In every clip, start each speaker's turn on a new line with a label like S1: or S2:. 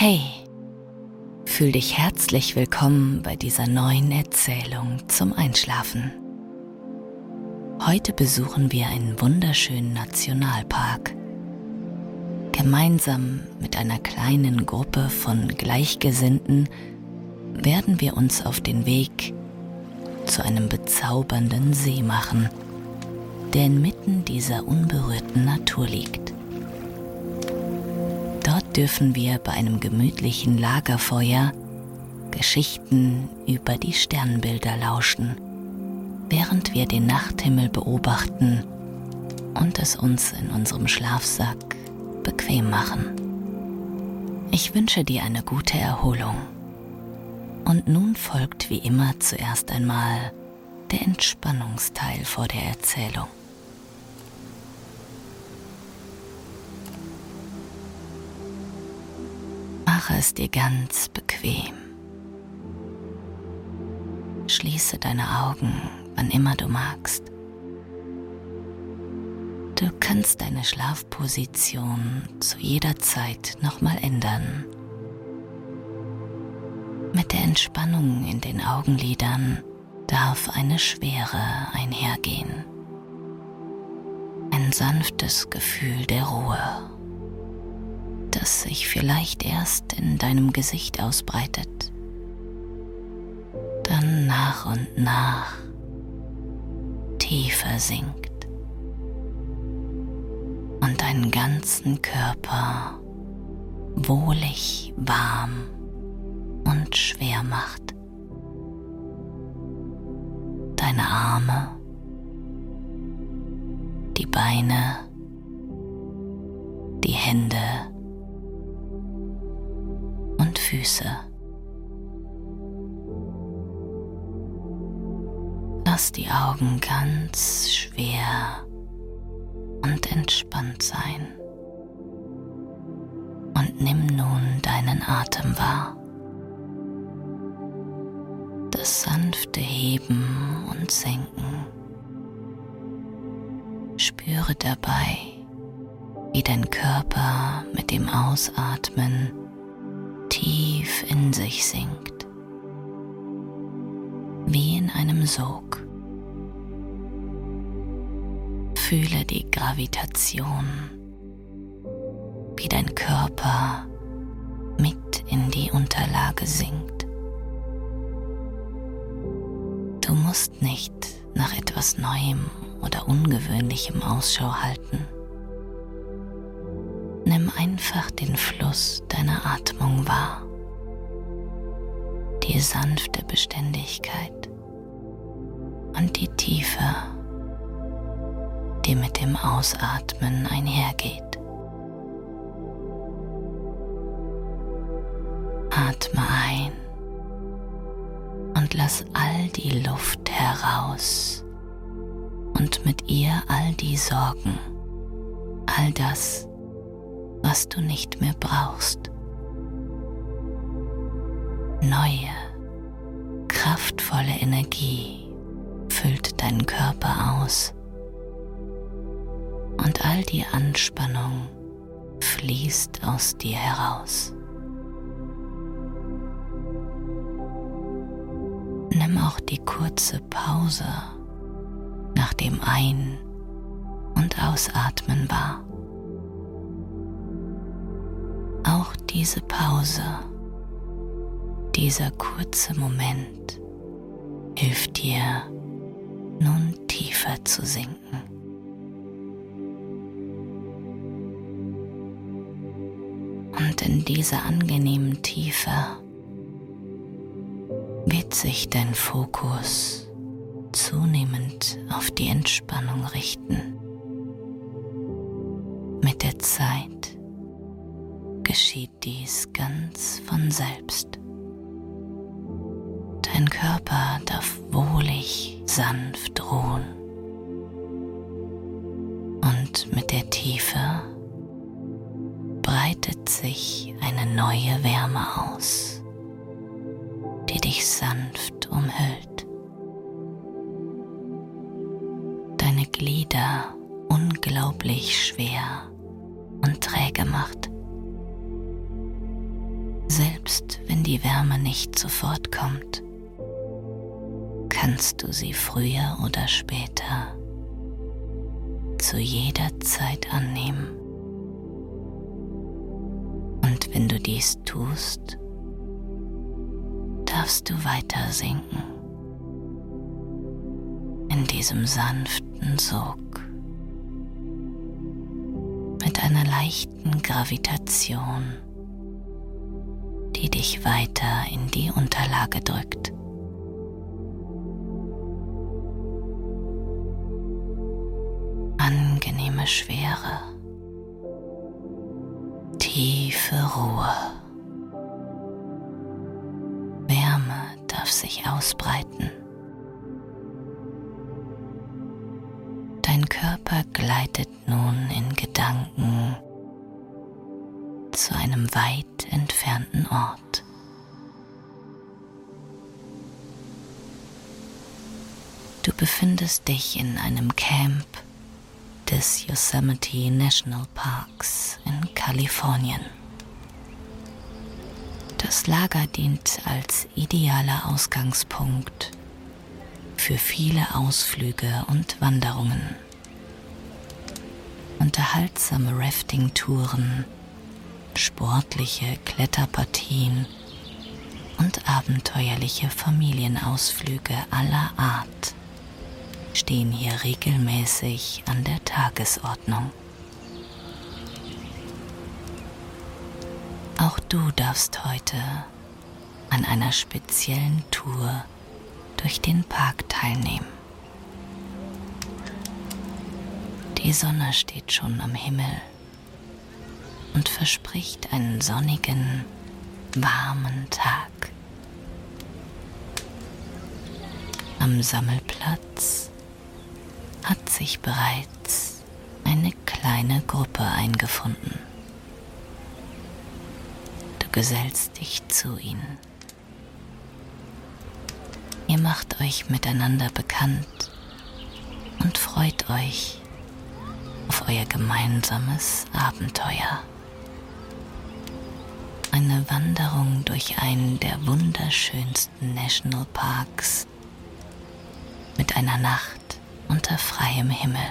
S1: Hey, fühl dich herzlich willkommen bei dieser neuen Erzählung zum Einschlafen. Heute besuchen wir einen wunderschönen Nationalpark. Gemeinsam mit einer kleinen Gruppe von Gleichgesinnten werden wir uns auf den Weg zu einem bezaubernden See machen, der inmitten dieser unberührten Natur liegt. Dort dürfen wir bei einem gemütlichen Lagerfeuer Geschichten über die Sternbilder lauschen, während wir den Nachthimmel beobachten und es uns in unserem Schlafsack bequem machen. Ich wünsche dir eine gute Erholung. Und nun folgt wie immer zuerst einmal der Entspannungsteil vor der Erzählung. Mache es dir ganz bequem. Schließe deine Augen, wann immer du magst. Du kannst deine Schlafposition zu jeder Zeit nochmal ändern. Mit der Entspannung in den Augenlidern darf eine Schwere einhergehen. Ein sanftes Gefühl der Ruhe, das sich vielleicht erst in deinem Gesicht ausbreitet, dann nach und nach tiefer sinkt und deinen ganzen Körper wohlig warm und schwer macht. Deine Arme, die Beine, die Hände und Füße. Lass die Augen ganz schwer und entspannt sein und nimm nun deinen Atem wahr. Das sanfte Heben und Senken. Spüre dabei, wie dein Körper mit dem Ausatmen tief in sich sinkt, wie in einem Sog. Fühle die Gravitation, wie dein Körper mit in die Unterlage sinkt. Du musst nicht nach etwas Neuem oder Ungewöhnlichem Ausschau halten. Nimm einfach den Fluss deiner Atmung wahr, die sanfte Beständigkeit und die Tiefe, die mit dem Ausatmen einhergeht. Atme ein und lass all die Luft heraus und mit ihr all die Sorgen, all das, was du nicht mehr brauchst. Neue, kraftvolle Energie füllt deinen Körper aus und all die Anspannung fließt aus dir heraus. Nimm auch die kurze Pause nach dem Ein- und Ausatmen wahr. Auch diese Pause, dieser kurze Moment hilft dir, nun tiefer zu sinken. Und in dieser angenehmen Tiefe wird sich dein Fokus zunehmend auf die Entspannung richten. Mit der Zeit geschieht dies ganz von selbst. Dein Körper darf wohlig sanft ruhen. Und mit der Tiefe breitet sich eine neue Wärme aus, die dich sanft umhüllt. Deine Glieder unglaublich schwer und träge macht. Selbst wenn die Wärme nicht sofort kommt, kannst du sie früher oder später zu jeder Zeit annehmen. Und wenn du dies tust, darfst du weiter sinken in diesem sanften Sog mit einer leichten Gravitation, die dich weiter in die Unterlage drückt. Angenehme Schwere, tiefe Ruhe, Wärme darf sich ausbreiten. Dein Körper gleitet nun in Gedanken zu einem weit entfernten Ort. Du befindest dich in einem Camp des Yosemite National Parks in Kalifornien. Das Lager dient als idealer Ausgangspunkt für viele Ausflüge und Wanderungen. Unterhaltsame Rafting-Touren, sportliche Kletterpartien und abenteuerliche Familienausflüge aller Art stehen hier regelmäßig an der Tagesordnung. Auch du darfst heute an einer speziellen Tour durch den Park teilnehmen. Die Sonne steht schon am Himmel und verspricht einen sonnigen, warmen Tag. Am Sammelplatz hat sich bereits eine kleine Gruppe eingefunden. Du gesellst dich zu ihnen. Ihr macht euch miteinander bekannt und freut euch auf euer gemeinsames Abenteuer. Eine Wanderung durch einen der wunderschönsten Nationalparks mit einer Nacht unter freiem Himmel.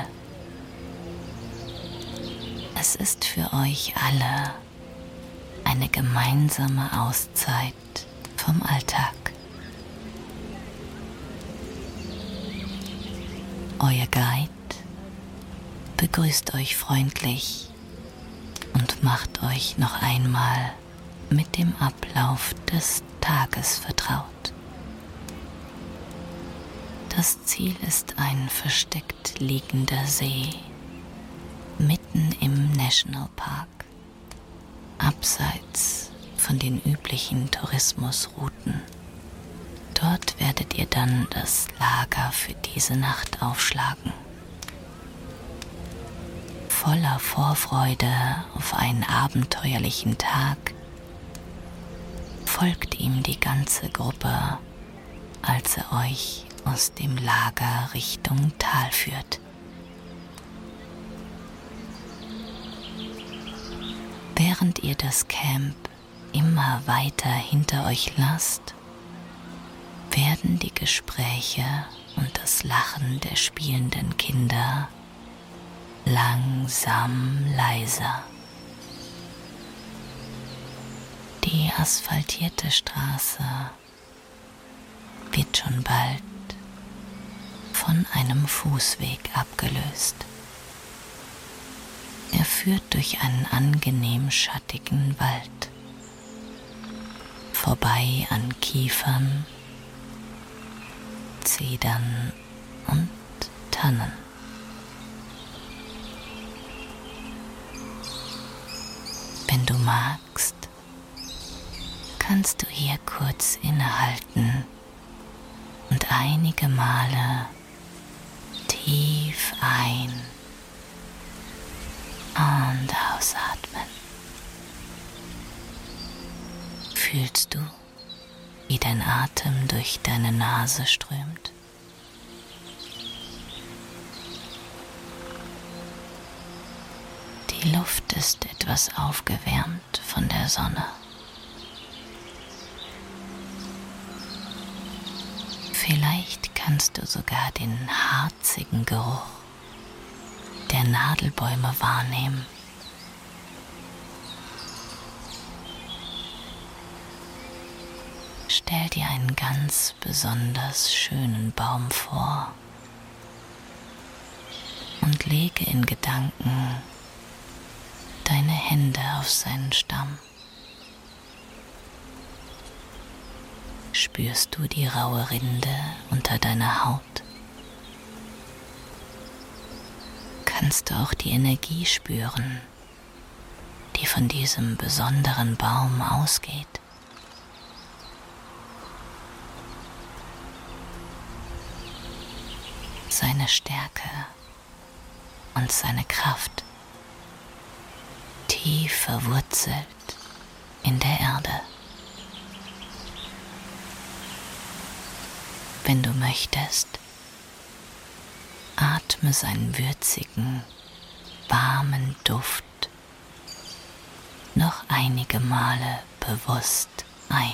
S1: Es ist für euch alle eine gemeinsame Auszeit vom Alltag. Euer Guide begrüßt euch freundlich und macht euch noch einmal mit dem Ablauf des Tages vertraut. Das Ziel ist ein versteckt liegender See mitten im Nationalpark, abseits von den üblichen Tourismusrouten. Dort werdet ihr dann das Lager für diese Nacht aufschlagen. Voller Vorfreude auf einen abenteuerlichen Tag folgt ihm die ganze Gruppe, als er euch aus dem Lager Richtung Tal führt. Während ihr das Camp immer weiter hinter euch lasst, werden die Gespräche und das Lachen der spielenden Kinder langsam leiser. Die asphaltierte Straße wird schon bald von einem Fußweg abgelöst. Er führt durch einen angenehm schattigen Wald, vorbei an Kiefern, Zedern und Tannen. Wenn du magst, kannst du hier kurz innehalten und einige Male tief ein- und ausatmen. Fühlst du, wie dein Atem durch deine Nase strömt? Die Luft ist etwas aufgewärmt von der Sonne. Vielleicht kannst du sogar den harzigen Geruch der Nadelbäume wahrnehmen. Stell dir einen ganz besonders schönen Baum vor und lege in Gedanken deine Hände auf seinen Stamm. Spürst du die raue Rinde unter deiner Haut? Kannst du auch die Energie spüren, die von diesem besonderen Baum ausgeht? Seine Stärke und seine Kraft, tief verwurzelt in der Erde. Wenn du möchtest, atme seinen würzigen, warmen Duft noch einige Male bewusst ein.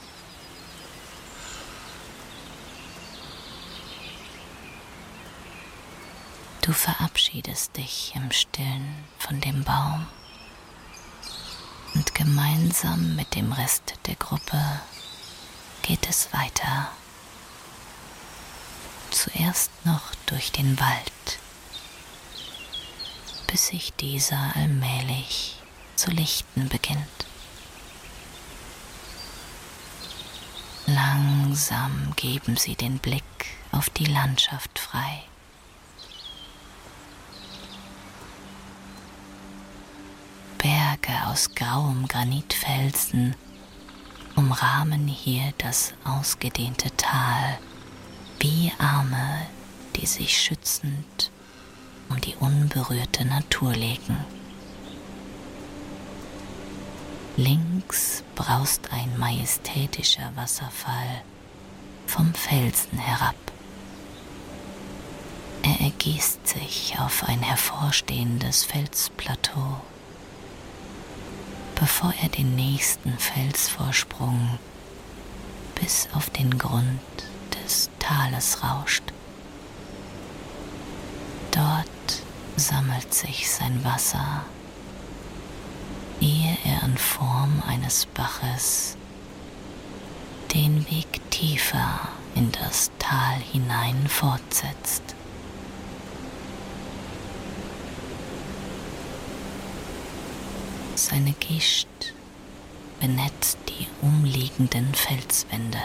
S1: Du verabschiedest dich im Stillen von dem Baum und gemeinsam mit dem Rest der Gruppe geht es weiter. Zuerst noch durch den Wald, bis sich dieser allmählich zu lichten beginnt. Langsam geben sie den Blick auf die Landschaft frei. Berge aus grauem Granitfelsen umrahmen hier das ausgedehnte Tal wie Arme, die sich schützend um die unberührte Natur legen. Links braust ein majestätischer Wasserfall vom Felsen herab. Er ergießt sich auf ein hervorstehendes Felsplateau, bevor er den nächsten Felsvorsprung bis auf den Grund des Tales rauscht. Dort sammelt sich sein Wasser, ehe er in Form eines Baches den Weg tiefer in das Tal hinein fortsetzt. Seine Gischt benetzt die umliegenden Felswände.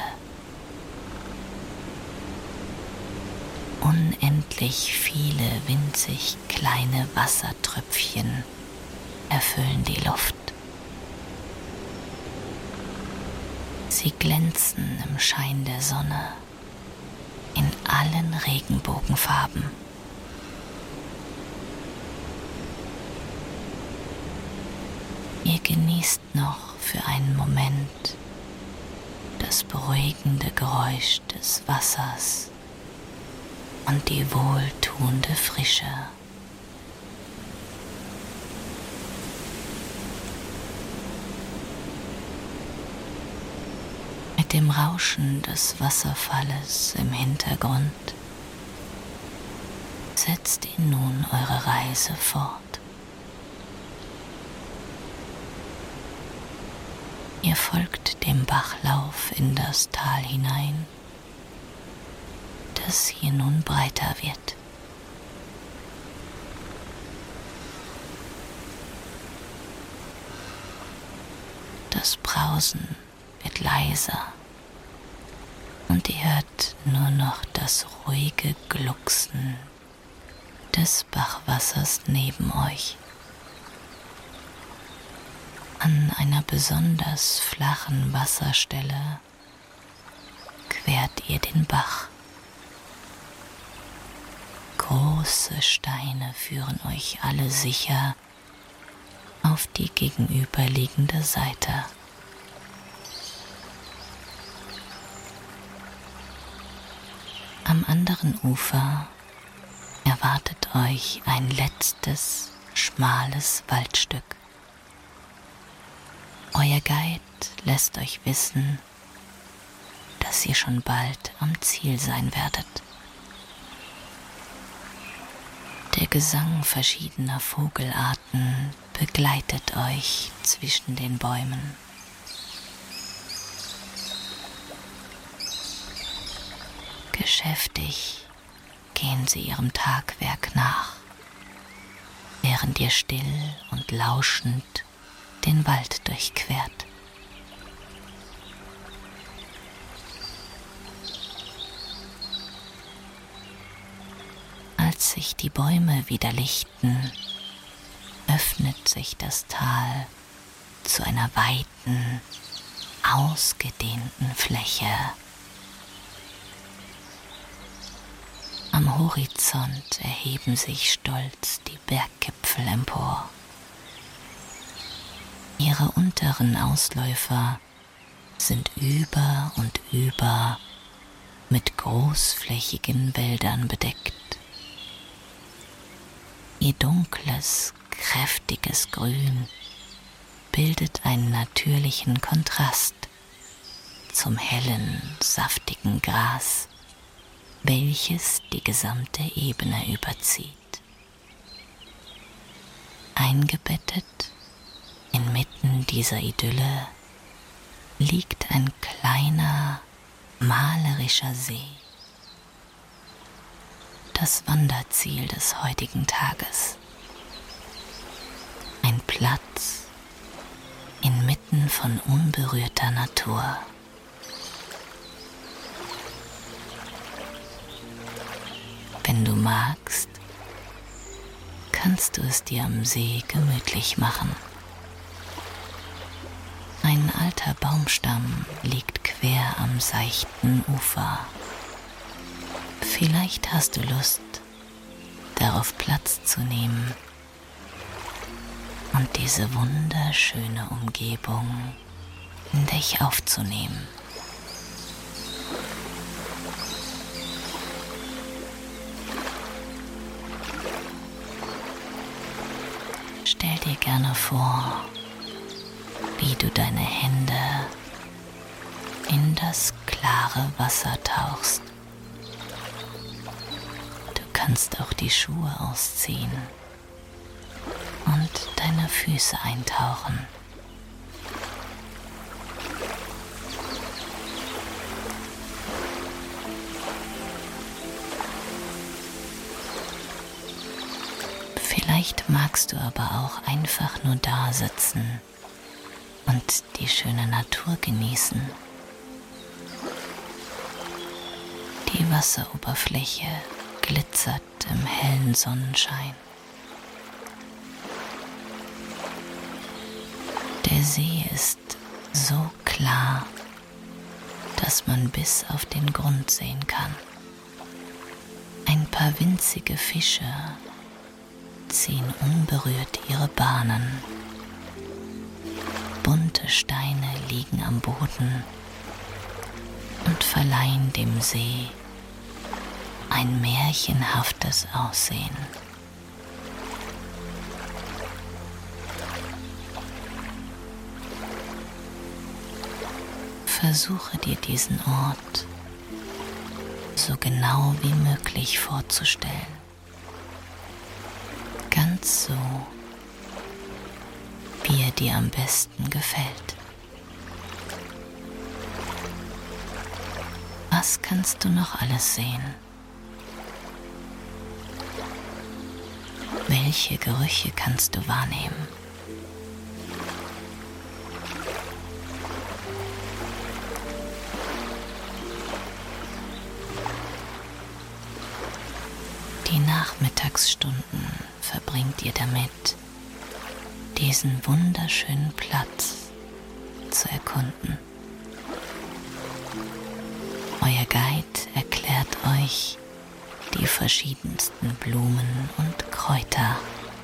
S1: Unendlich viele winzig kleine Wassertröpfchen erfüllen die Luft. Sie glänzen im Schein der Sonne in allen Regenbogenfarben. Ihr genießt noch für einen Moment das beruhigende Geräusch des Wassers und die wohltuende Frische. Mit dem Rauschen des Wasserfalles im Hintergrund setzt ihr nun eure Reise fort. Ihr folgt dem Bachlauf in das Tal hinein, das hier nun breiter wird. Das Brausen wird leiser und ihr hört nur noch das ruhige Glucksen des Bachwassers neben euch. An einer besonders flachen Wasserstelle quert ihr den Bach. Große Steine führen euch alle sicher auf die gegenüberliegende Seite. Am anderen Ufer erwartet euch ein letztes, schmales Waldstück. Euer Guide lässt euch wissen, dass dass ihr schon bald am Ziel sein werdet. Der Gesang verschiedener Vogelarten begleitet euch zwischen den Bäumen. Geschäftig gehen sie ihrem Tagwerk nach, während ihr still und lauschend den Wald durchquert. Als sich die Bäume wieder lichten, öffnet sich das Tal zu einer weiten, ausgedehnten Fläche. Am Horizont erheben sich stolz die Berggipfel empor. Ihre unteren Ausläufer sind über und über mit großflächigen Wäldern bedeckt. Ihr dunkles, kräftiges Grün bildet einen natürlichen Kontrast zum hellen, saftigen Gras, welches die gesamte Ebene überzieht. Eingebettet inmitten dieser Idylle liegt ein kleiner, malerischer See. Das Wanderziel des heutigen Tages. Ein Platz inmitten von unberührter Natur. Wenn du magst, kannst du es dir am See gemütlich machen. Ein alter Baumstamm liegt quer am seichten Ufer. Vielleicht hast du Lust, darauf Platz zu nehmen und diese wunderschöne Umgebung in dich aufzunehmen. Stell dir gerne vor, wie du deine Hände in das klare Wasser tauchst. Du kannst auch die Schuhe ausziehen und deine Füße eintauchen. Vielleicht magst du aber auch einfach nur da sitzen und die schöne Natur genießen. Die Wasseroberfläche glitzert im hellen Sonnenschein. Der See ist so klar, dass man bis auf den Grund sehen kann. Ein paar winzige Fische ziehen unberührt ihre Bahnen. Bunte Steine liegen am Boden und verleihen dem See ein märchenhaftes Aussehen. Versuche dir diesen Ort so genau wie möglich vorzustellen. Ganz so, wie er dir am besten gefällt. Was kannst du noch alles sehen? Welche Gerüche kannst du wahrnehmen? Die Nachmittagsstunden verbringt ihr damit, diesen wunderschönen Platz zu erkunden. Euer Guide erklärt euch die verschiedensten Blumen und Kräuter.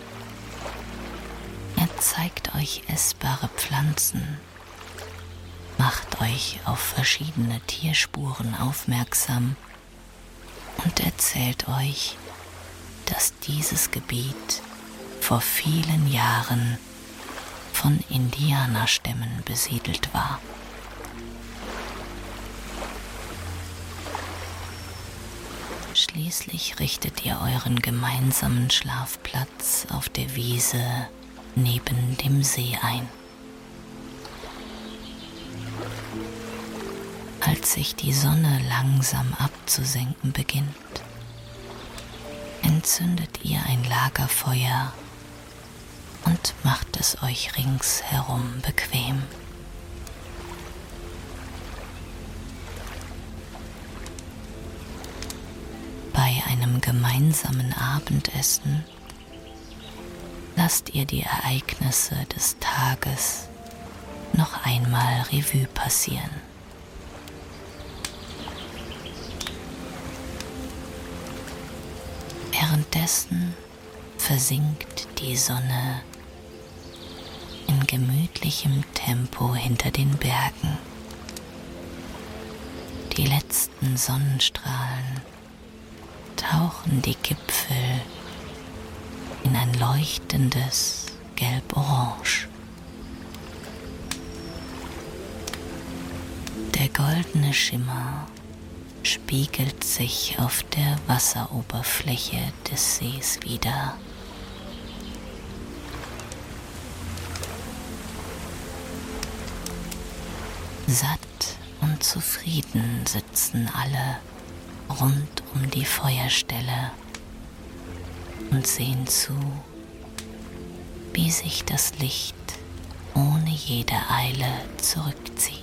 S1: Er zeigt euch essbare Pflanzen, macht euch auf verschiedene Tierspuren aufmerksam und erzählt euch, dass dieses Gebiet vor vielen Jahren von Indianerstämmen besiedelt war. Schließlich richtet ihr euren gemeinsamen Schlafplatz auf der Wiese neben dem See ein. Als sich die Sonne langsam abzusenken beginnt, entzündet ihr ein Lagerfeuer und macht es euch ringsherum bequem. Bei einem gemeinsamen Abendessen lasst ihr die Ereignisse des Tages noch einmal Revue passieren. Währenddessen versinkt die Sonne in gemütlichem Tempo hinter den Bergen. Die letzten Sonnenstrahlen tauchen die Gipfel in ein leuchtendes Gelb-Orange. Der goldene Schimmer spiegelt sich auf der Wasseroberfläche des Sees wider. Satt und zufrieden sitzen alle rund um die Feuerstelle und sehen zu, wie sich das Licht ohne jede Eile zurückzieht.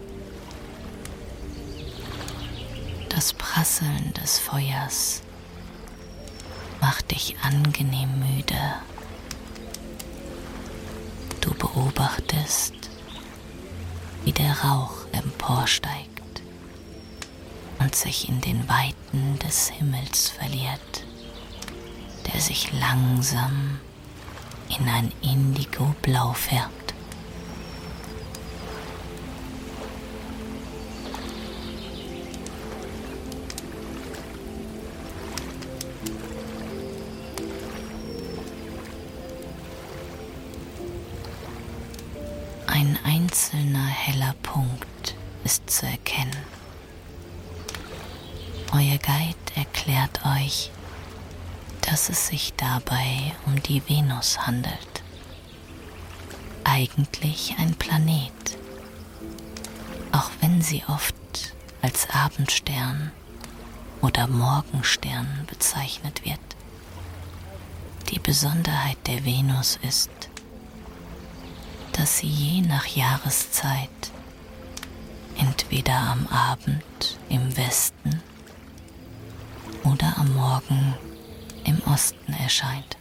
S1: Das Prasseln des Feuers macht dich angenehm müde. Du beobachtest, wie der Rauch emporsteigt und sich in den Weiten des Himmels verliert, der sich langsam in ein Indigoblau färbt. Ein einzelner heller Punkt ist zu erkennen. Euer Guide erklärt euch, dass es sich dabei um die Venus handelt. Eigentlich ein Planet, auch wenn sie oft als Abendstern oder Morgenstern bezeichnet wird. Die Besonderheit der Venus ist, dass sie je nach Jahreszeit entweder am Abend im Westen oder am Morgen im Osten erscheint.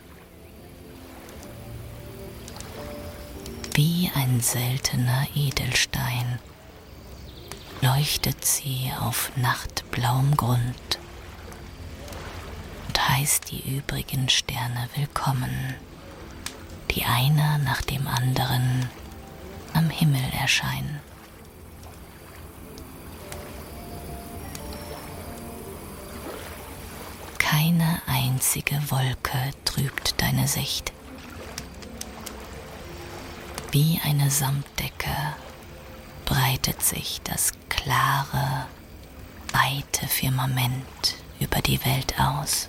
S1: Wie ein seltener Edelstein leuchtet sie auf nachtblauem Grund und heißt die übrigen Sterne willkommen, die einer nach dem anderen am Himmel erscheinen. Keine einzige Wolke trübt deine Sicht. Wie eine Samtdecke breitet sich das klare, weite Firmament über die Welt aus.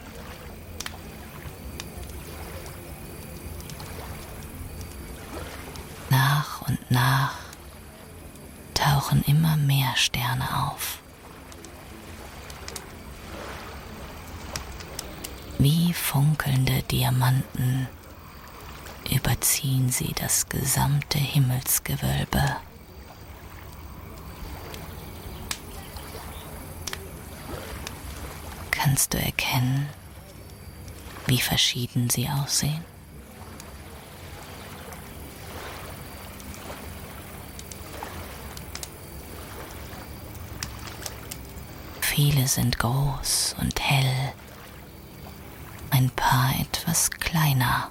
S1: Nach und nach tauchen immer mehr Sterne auf. Wie funkelnde Diamanten überziehen sie das gesamte Himmelsgewölbe. Kannst du erkennen, wie verschieden sie aussehen? Viele sind groß und hell, ein paar etwas kleiner.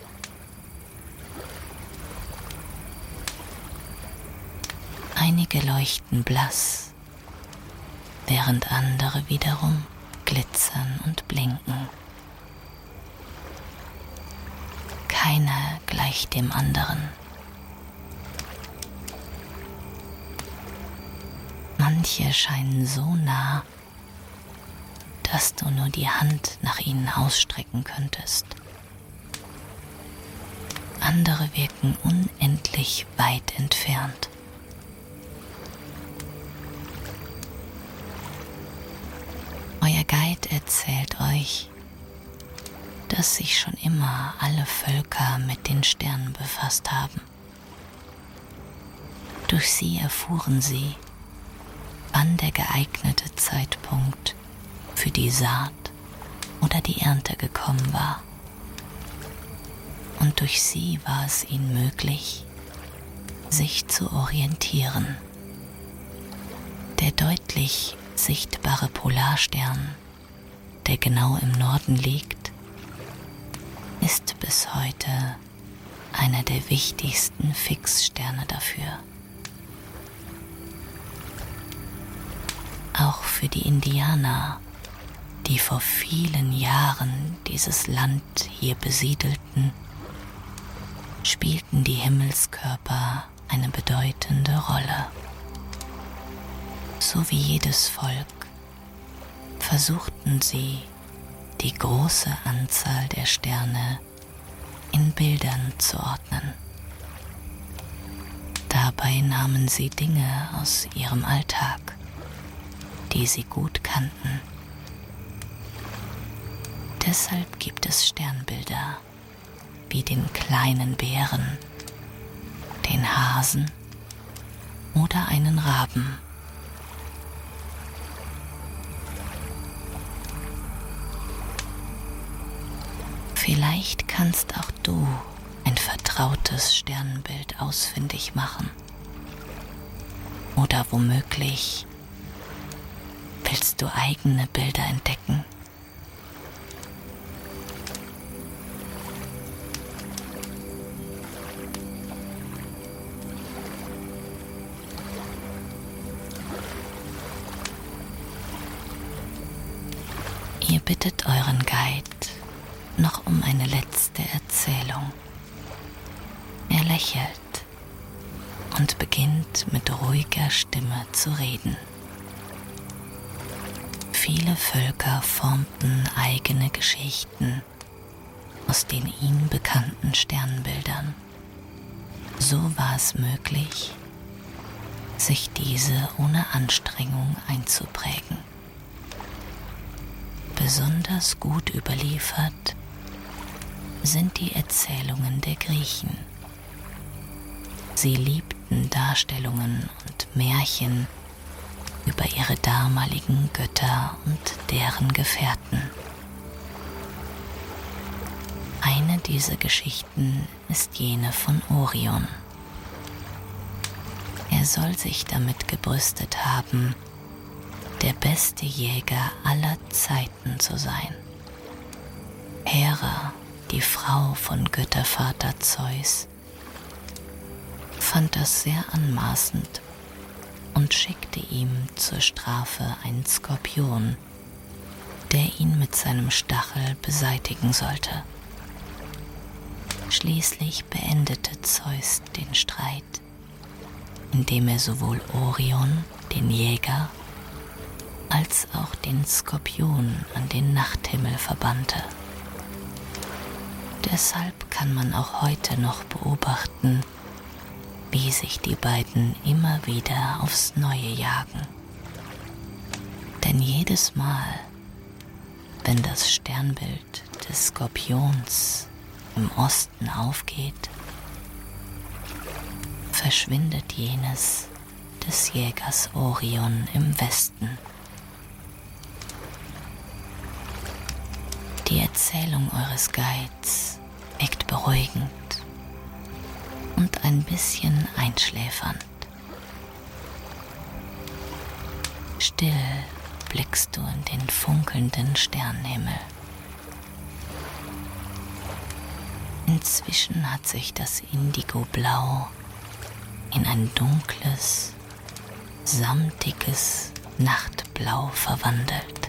S1: Einige leuchten blass, während andere wiederum glitzern und blinken. Keiner gleicht dem anderen. Manche scheinen so nah, dass du nur die Hand nach ihnen ausstrecken könntest. Andere wirken unendlich weit entfernt. Euer Guide erzählt euch, dass sich schon immer alle Völker mit den Sternen befasst haben. Durch sie erfuhren sie, wann der geeignete Zeitpunkt für die Saat oder die Ernte gekommen war. Und durch sie war es ihnen möglich, sich zu orientieren. Der deutlich sichtbare Polarstern, der genau im Norden liegt, ist bis heute einer der wichtigsten Fixsterne dafür. Auch für die Indianer, die vor vielen Jahren dieses Land hier besiedelten, spielten die Himmelskörper eine bedeutende Rolle. So wie jedes Volk versuchten sie, die große Anzahl der Sterne in Bildern zu ordnen. Dabei nahmen sie Dinge aus ihrem Alltag, die sie gut kannten. Deshalb gibt es Sternbilder wie den kleinen Bären, den Hasen oder einen Raben. Vielleicht kannst auch du ein vertrautes Sternbild ausfindig machen. Oder womöglich willst du eigene Bilder entdecken. Ihr bittet euren Guide noch um eine letzte Erzählung. Er lächelt und beginnt mit ruhiger Stimme zu reden. Viele Völker formten eigene Geschichten aus den ihnen bekannten Sternbildern. So war es möglich, sich diese ohne Anstrengung einzuprägen. Besonders gut überliefert sind die Erzählungen der Griechen. Sie liebten Darstellungen und Märchen über ihre damaligen Götter und deren Gefährten. Eine dieser Geschichten ist jene von Orion. Er soll sich damit gebrüstet haben, der beste Jäger aller Zeiten zu sein. Hera, die Frau von Göttervater Zeus, fand das sehr anmaßend und schickte ihm zur Strafe einen Skorpion, der ihn mit seinem Stachel beseitigen sollte. Schließlich beendete Zeus den Streit, indem er sowohl Orion, den Jäger, als auch den Skorpion an den Nachthimmel verbannte. Deshalb kann man auch heute noch beobachten, wie sich die beiden immer wieder aufs Neue jagen. Denn jedes Mal, wenn das Sternbild des Skorpions im Osten aufgeht, verschwindet jenes des Jägers Orion im Westen. Die Erzählung eures Guides wirkt beruhigend und ein bisschen einschläfernd. Still blickst du in den funkelnden Sternenhimmel. Inzwischen hat sich das Indigoblau in ein dunkles, samtiges Nachtblau verwandelt.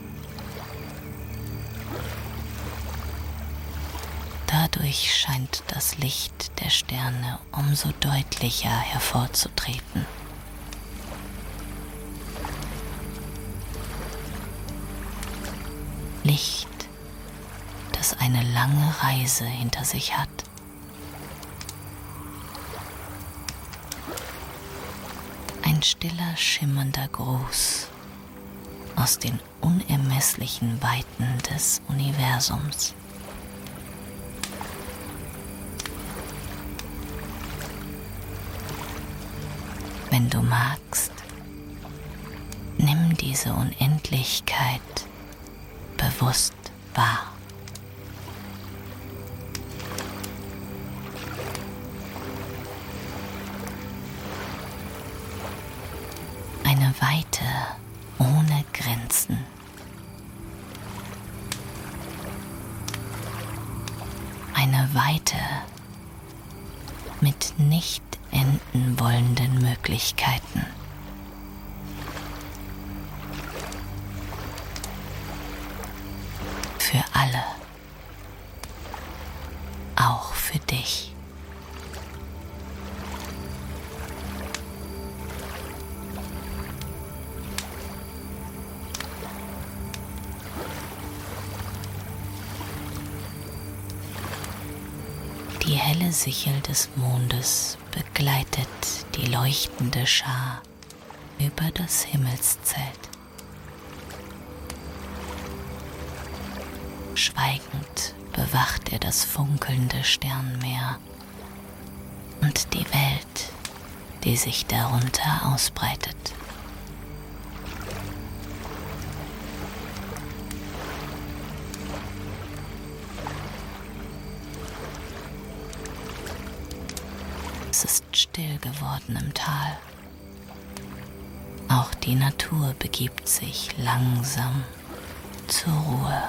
S1: Dadurch scheint das Licht der Sterne umso deutlicher hervorzutreten. Licht, das eine lange Reise hinter sich hat. Ein stiller, schimmernder Gruß aus den unermesslichen Weiten des Universums. Wenn du magst, nimm diese Unendlichkeit bewusst wahr. Eine Weite ohne Grenzen. Eine Weite mit nicht enden wollenden Möglichkeiten. Für alle, auch für dich. Die helle Sichel des Mondes begleitet die leuchtende Schar über das Himmelszelt. Schweigend bewacht er das funkelnde Sternmeer und die Welt, die sich darunter ausbreitet. Es ist still geworden im Tal. Auch die Natur begibt sich langsam zur Ruhe.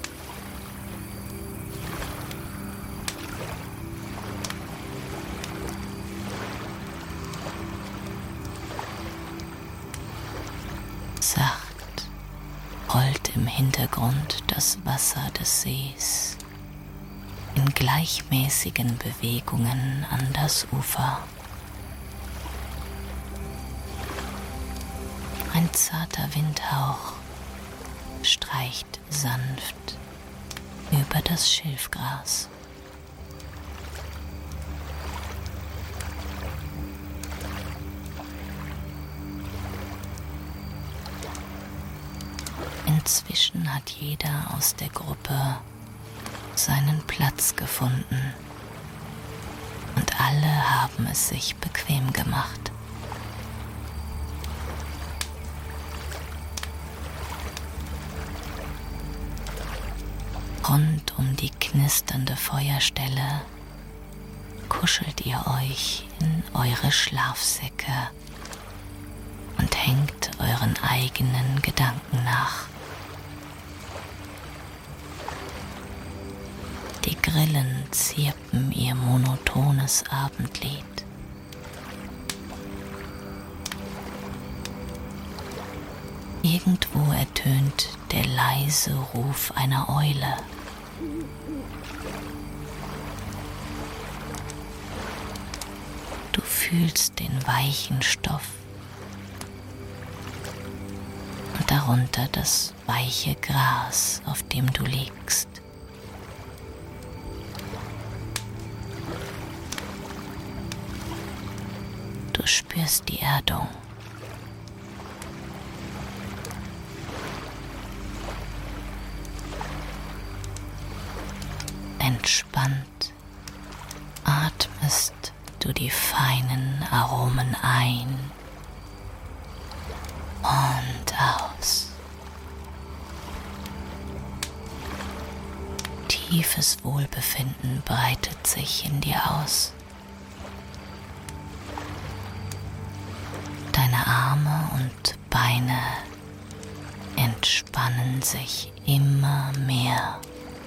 S1: Sacht rollt im Hintergrund das Wasser des Sees in gleichmäßigen Bewegungen an das Ufer. Ein zarter Windhauch streicht sanft über das Schilfgras. Inzwischen hat jeder aus der Gruppe seinen Platz gefunden und alle haben es sich bequem gemacht. Rund um die knisternde Feuerstelle kuschelt ihr euch in eure Schlafsäcke und hängt euren eigenen Gedanken nach. Die Grillen zirpen ihr monotones Abendlied. Irgendwo ertönt der leise Ruf einer Eule. Du fühlst den weichen Stoff und darunter das weiche Gras, auf dem du liegst. Du spürst die Erdung. Entspannt atmest du die feinen Aromen ein und aus. Tiefes Wohlbefinden breitet sich in dir aus. Deine Arme und Beine entspannen sich immer mehr.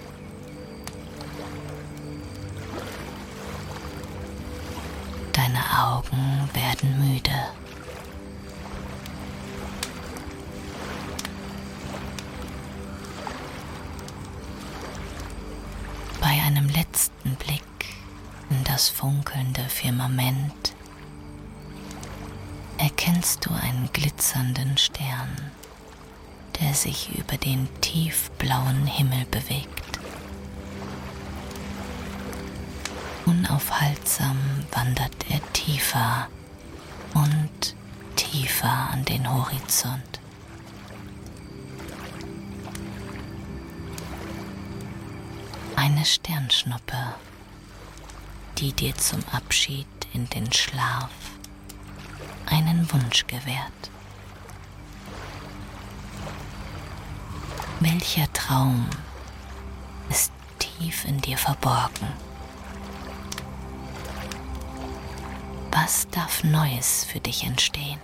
S1: Deine Augen werden müde. Bei einem letzten Blick in das funkelnde Firmament erkennst du einen glitzernden Stern, der sich über den tiefblauen Himmel bewegt. Unaufhaltsam wandert er tiefer und tiefer an den Horizont. Eine Sternschnuppe, die dir zum Abschied in den Schlaf einen Wunsch gewährt. Welcher Traum ist tief in dir verborgen? Was darf Neues für dich entstehen?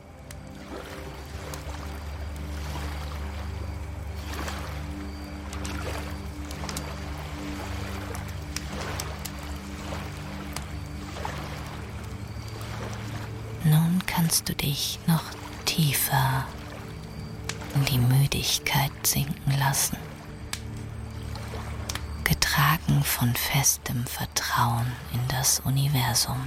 S1: Nun kannst du dich noch tiefer in die Müdigkeit sinken lassen, getragen von festem Vertrauen in das Universum.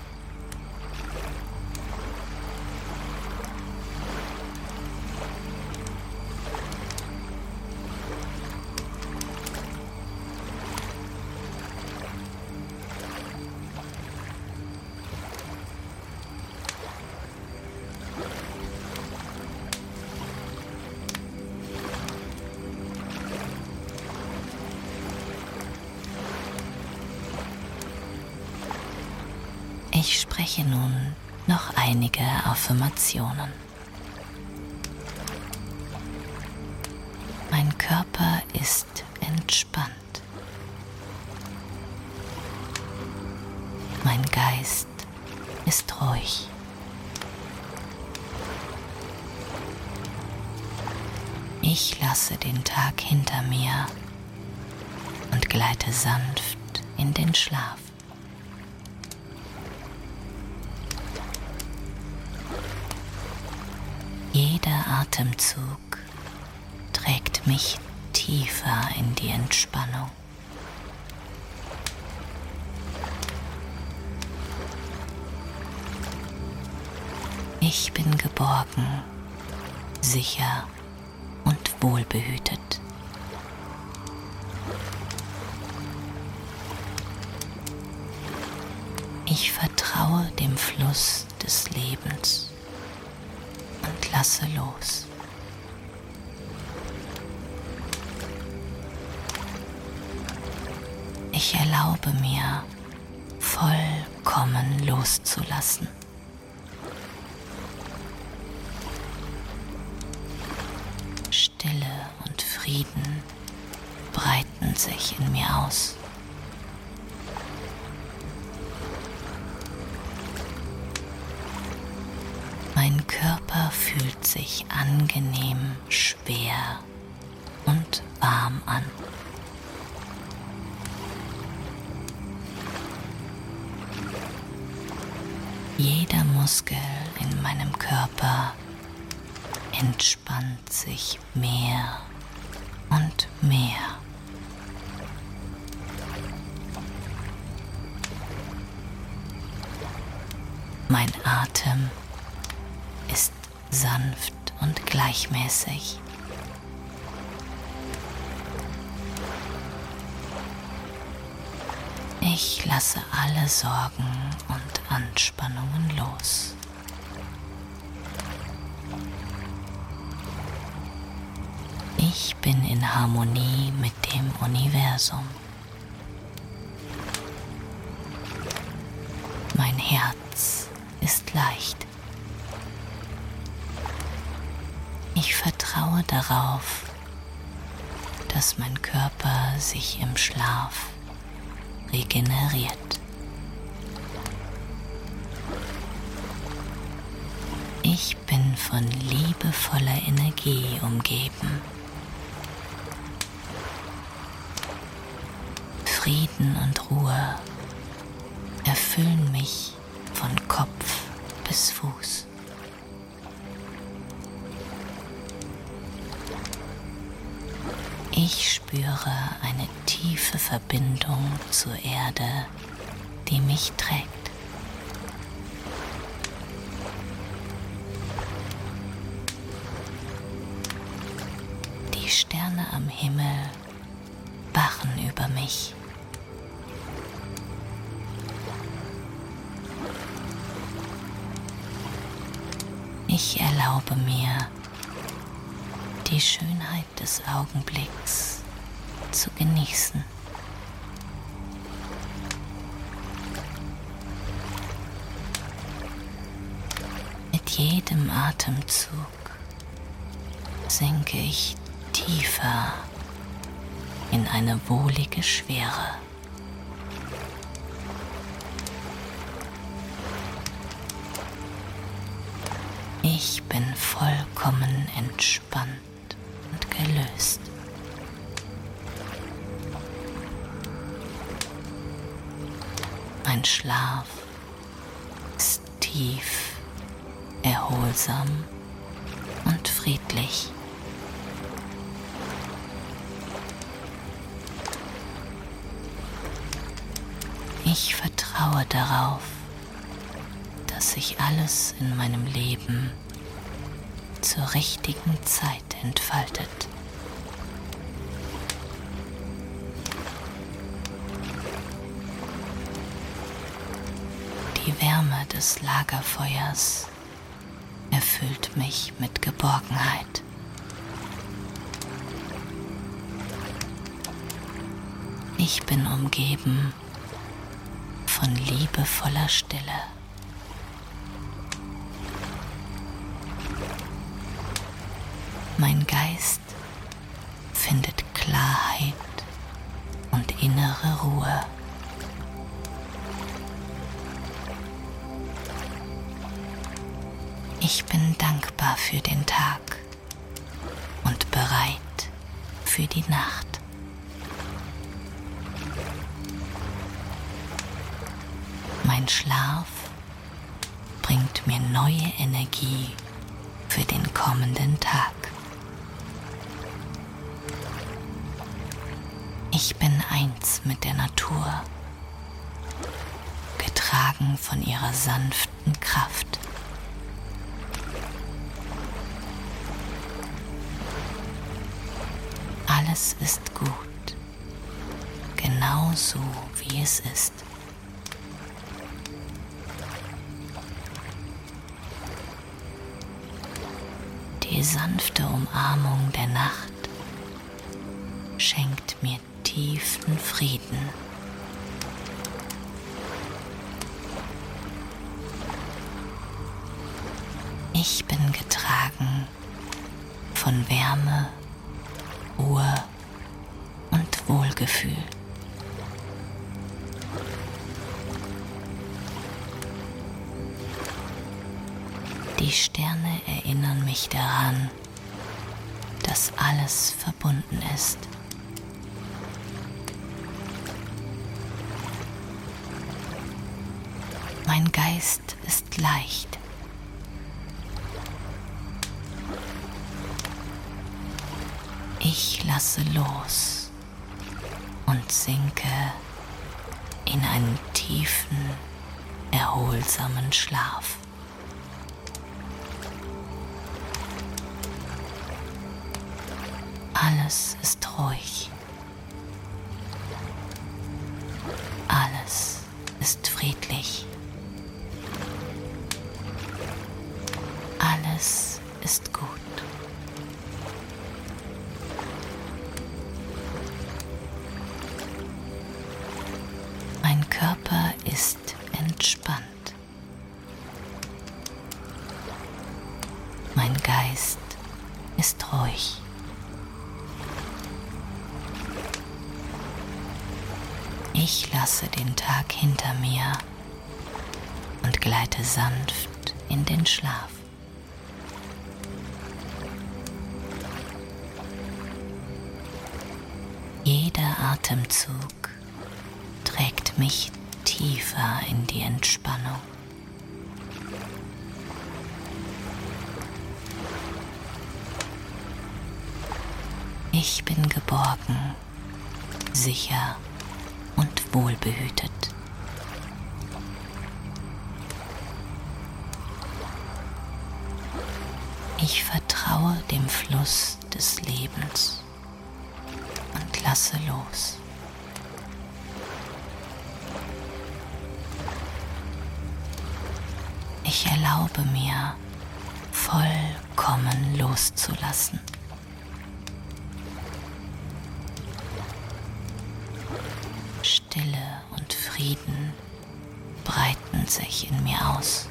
S1: Ich spreche nun noch einige Affirmationen. Mein Körper ist entspannt. Mein Geist ist ruhig. Ich lasse den Tag hinter mir und gleite sanft in den Schlaf. Jeder Atemzug trägt mich tiefer in die Entspannung. Ich bin geborgen, sicher und wohlbehütet. Ich vertraue dem Fluss des Lebens und lasse los. Ich erlaube mir, vollkommen loszulassen. Stille und Frieden breiten sich in mir aus. Mein Körper fühlt sich angenehm schwer und warm an. Jeder Muskel in meinem Körper entspannt sich mehr und mehr. Mein Atem ist sanft und gleichmäßig. Ich lasse alle Sorgen und Anspannungen los. Ich bin in Harmonie mit dem Universum. Mein Herz ist leicht. Ich vertraue darauf, dass mein Körper sich im Schlaf regeneriert. Ich bin von liebevoller Energie umgeben. Frieden und Ruhe erfüllen mich von Kopf bis Fuß. Ich spüre eine tiefe Verbindung zur Erde, die mich trägt. Sterne am Himmel wachen über mich. Ich erlaube mir, die Schönheit des Augenblicks zu genießen. Mit jedem Atemzug sinke ich tiefer in eine wohlige Schwere. Ich bin vollkommen entspannt und gelöst. Mein Schlaf ist tief, erholsam und friedlich. Ich vertraue darauf, dass sich alles in meinem Leben zur richtigen Zeit entfaltet. Die Wärme des Lagerfeuers erfüllt mich mit Geborgenheit. Ich bin umgeben von liebevoller Stille. Mein Geist findet Klarheit und innere Ruhe. Ich bin dankbar für den Tag und bereit für die Nacht. Mein Schlaf bringt mir neue Energie für den kommenden Tag. Ich bin eins mit der Natur, getragen von ihrer sanften Kraft. Alles ist gut, genau so wie es ist. Die sanfte Umarmung der Nacht schenkt mir tiefen Frieden. Ich bin getragen von Wärme, Ruhe und Wohlgefühl. Die Sterne erinnern mich daran, dass alles verbunden ist. Mein Geist ist leicht. Ich lasse los und sinke in einen tiefen, erholsamen Schlaf. Alles ist ruhig. Alles ist friedlich. Alles ist gut. Mein Körper ist entspannt. Mein Geist ist ruhig. Ich lasse den Tag hinter mir und gleite sanft in den Schlaf. Jeder Atemzug trägt mich tiefer in die Entspannung. Ich bin geborgen, sicher und wohlbehütet. Ich vertraue dem Fluss des Lebens Ich lasse los. Ich erlaube mir, vollkommen loszulassen. Stille und Frieden breiten sich in mir aus.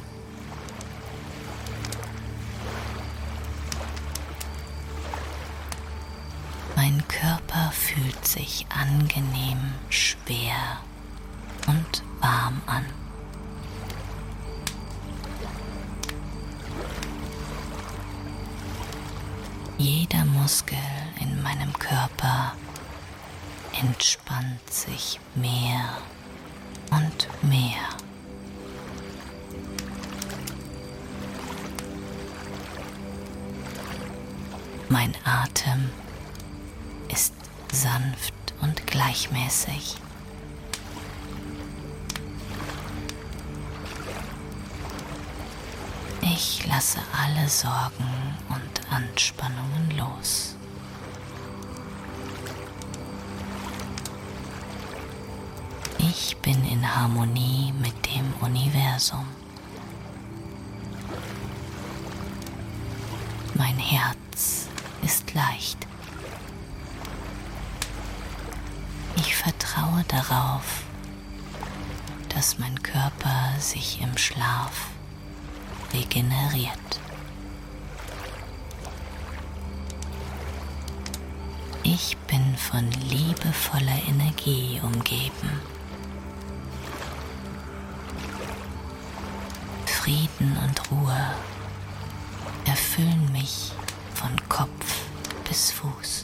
S1: Mein Körper fühlt sich angenehm schwer und warm an. Jeder Muskel in meinem Körper entspannt sich mehr und mehr. Mein Atem ist sanft und gleichmäßig. Ich lasse alle Sorgen und Anspannungen los. Ich bin in Harmonie mit dem Universum. Mein Herz ist leicht. Ich vertraue darauf, dass mein Körper sich im Schlaf regeneriert. Ich bin von liebevoller Energie umgeben. Frieden und Ruhe erfüllen mich von Kopf bis Fuß.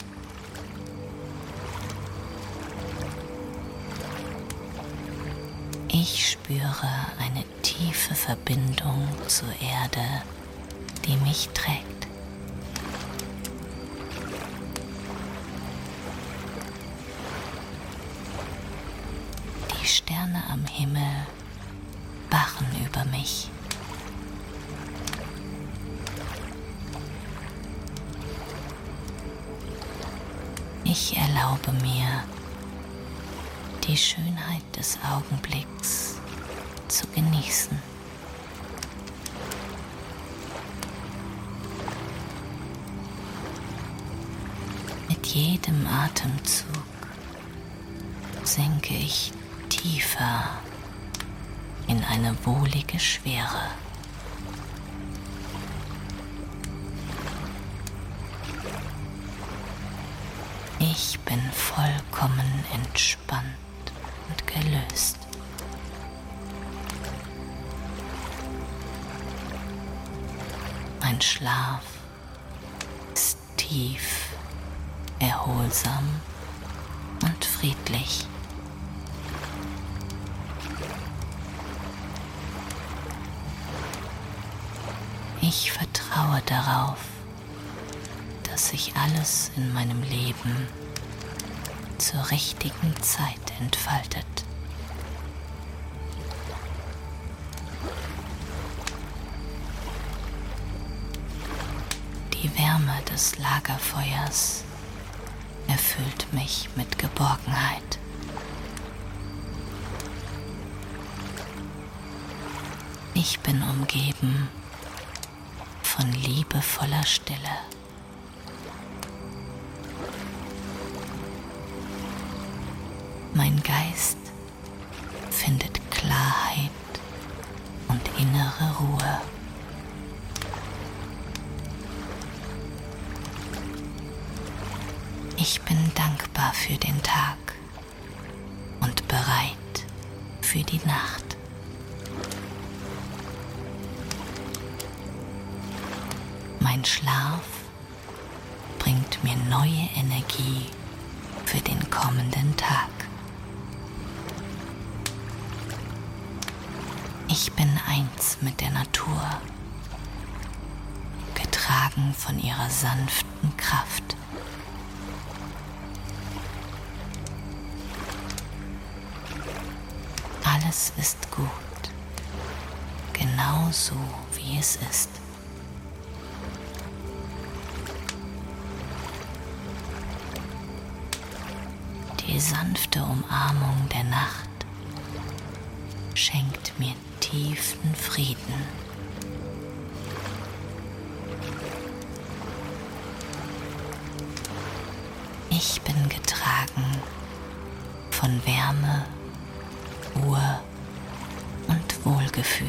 S1: Ich spüre eine tiefe Verbindung zur Erde, die mich trägt. Die Sterne am Himmel wachen über mich. Ich erlaube mir, die Schönheit des Augenblicks zu genießen. Mit jedem Atemzug sinke ich tiefer in eine wohlige Schwere. Ich bin vollkommen entspannt und gelöst. Mein Schlaf ist tief, erholsam und friedlich. Ich vertraue darauf, dass sich alles in meinem Leben zur richtigen Zeit entfaltet. Die Wärme des Lagerfeuers erfüllt mich mit Geborgenheit. Ich bin umgeben von liebevoller Stille. Mein Geist findet Klarheit und innere Ruhe. Ich bin dankbar für den Tag und bereit für die Nacht. Mein Schlaf bringt mir neue Energie für den kommenden Tag. Ich bin eins mit der Natur, getragen von ihrer sanften Kraft. Alles ist gut, genau so wie es ist. Die sanfte Umarmung der Nacht schenkt mir tiefen Frieden. Ich bin getragen von Wärme, Ruhe und Wohlgefühl.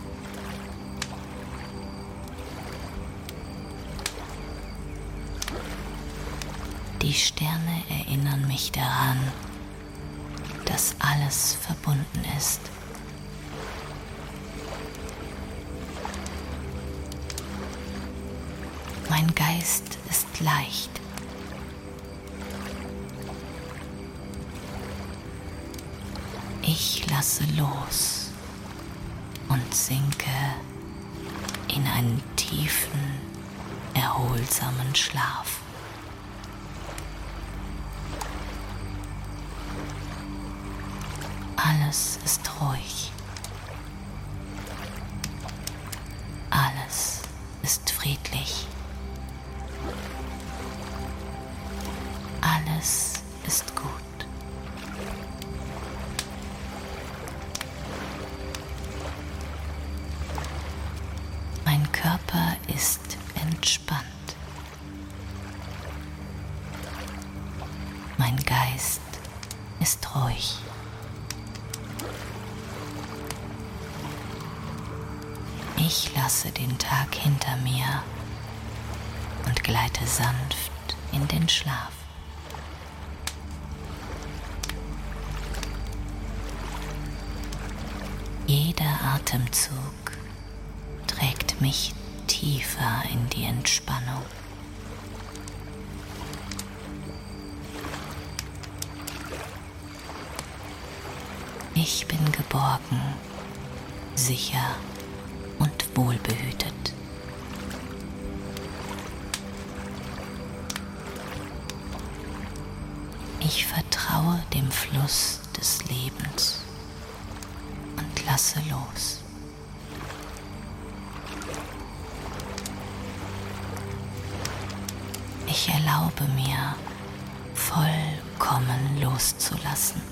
S1: Die Sterne erinnern mich daran, dass alles verbunden ist. Mein Geist ist leicht. Ich lasse los und sinke in einen tiefen, erholsamen Schlaf. Alles ist ruhig. Alles ist friedlich. Alles ist gut. Mein Körper ist entspannt. Mein Geist ist ruhig. Ich lasse den Tag hinter mir und gleite sanft in den Schlaf. Jeder Atemzug trägt mich tiefer in die Entspannung. Ich bin geborgen, sicher und wohlbehütet. Ich vertraue dem Fluss des Lebens und lasse los. Ich erlaube mir, vollkommen loszulassen.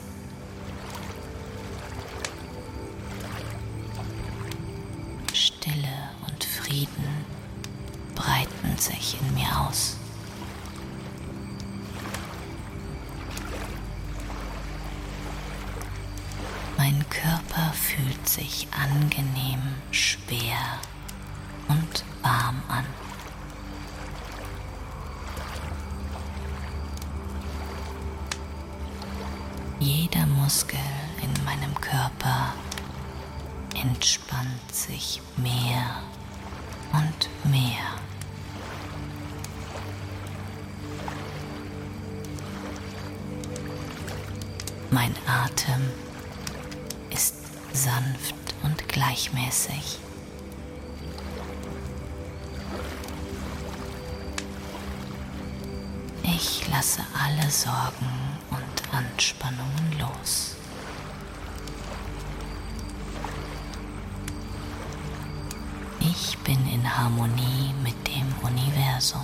S1: Stille und Frieden breiten sich in mir aus. Mein Körper fühlt sich angenehm schwer und warm an. Jeder Muskel in meinem Körper entspannt sich mehr und mehr. Mein Atem ist sanft und gleichmäßig. Ich lasse alle Sorgen und Anspannungen los. Ich bin in Harmonie mit dem Universum.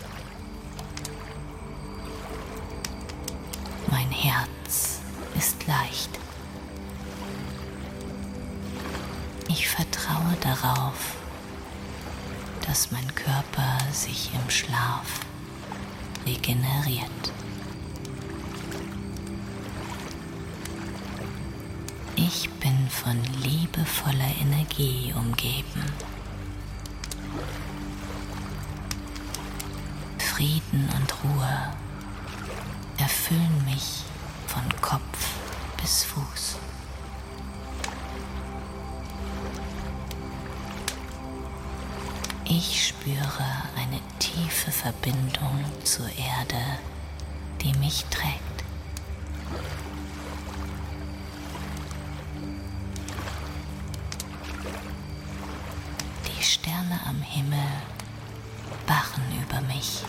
S1: Mein Herz ist leicht. Ich vertraue darauf, dass mein Körper sich im Schlaf regeneriert. Ich bin von liebevoller Energie umgeben. Frieden und Ruhe erfüllen mich von Kopf bis Fuß. Ich spüre eine tiefe Verbindung zur Erde, die mich trägt. Die Sterne am Himmel wachen über mich.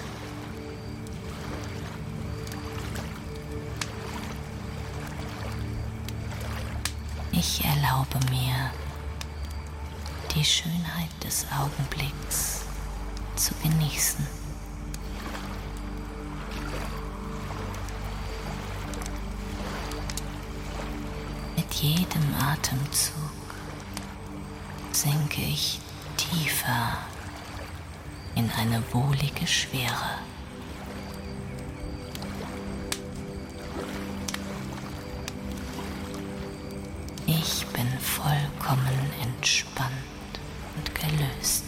S1: Ich erlaube mir, die Schönheit des Augenblicks zu genießen. jedem Atemzug sinke ich tiefer in eine wohlige Schwere. Ich bin vollkommen entspannt und gelöst.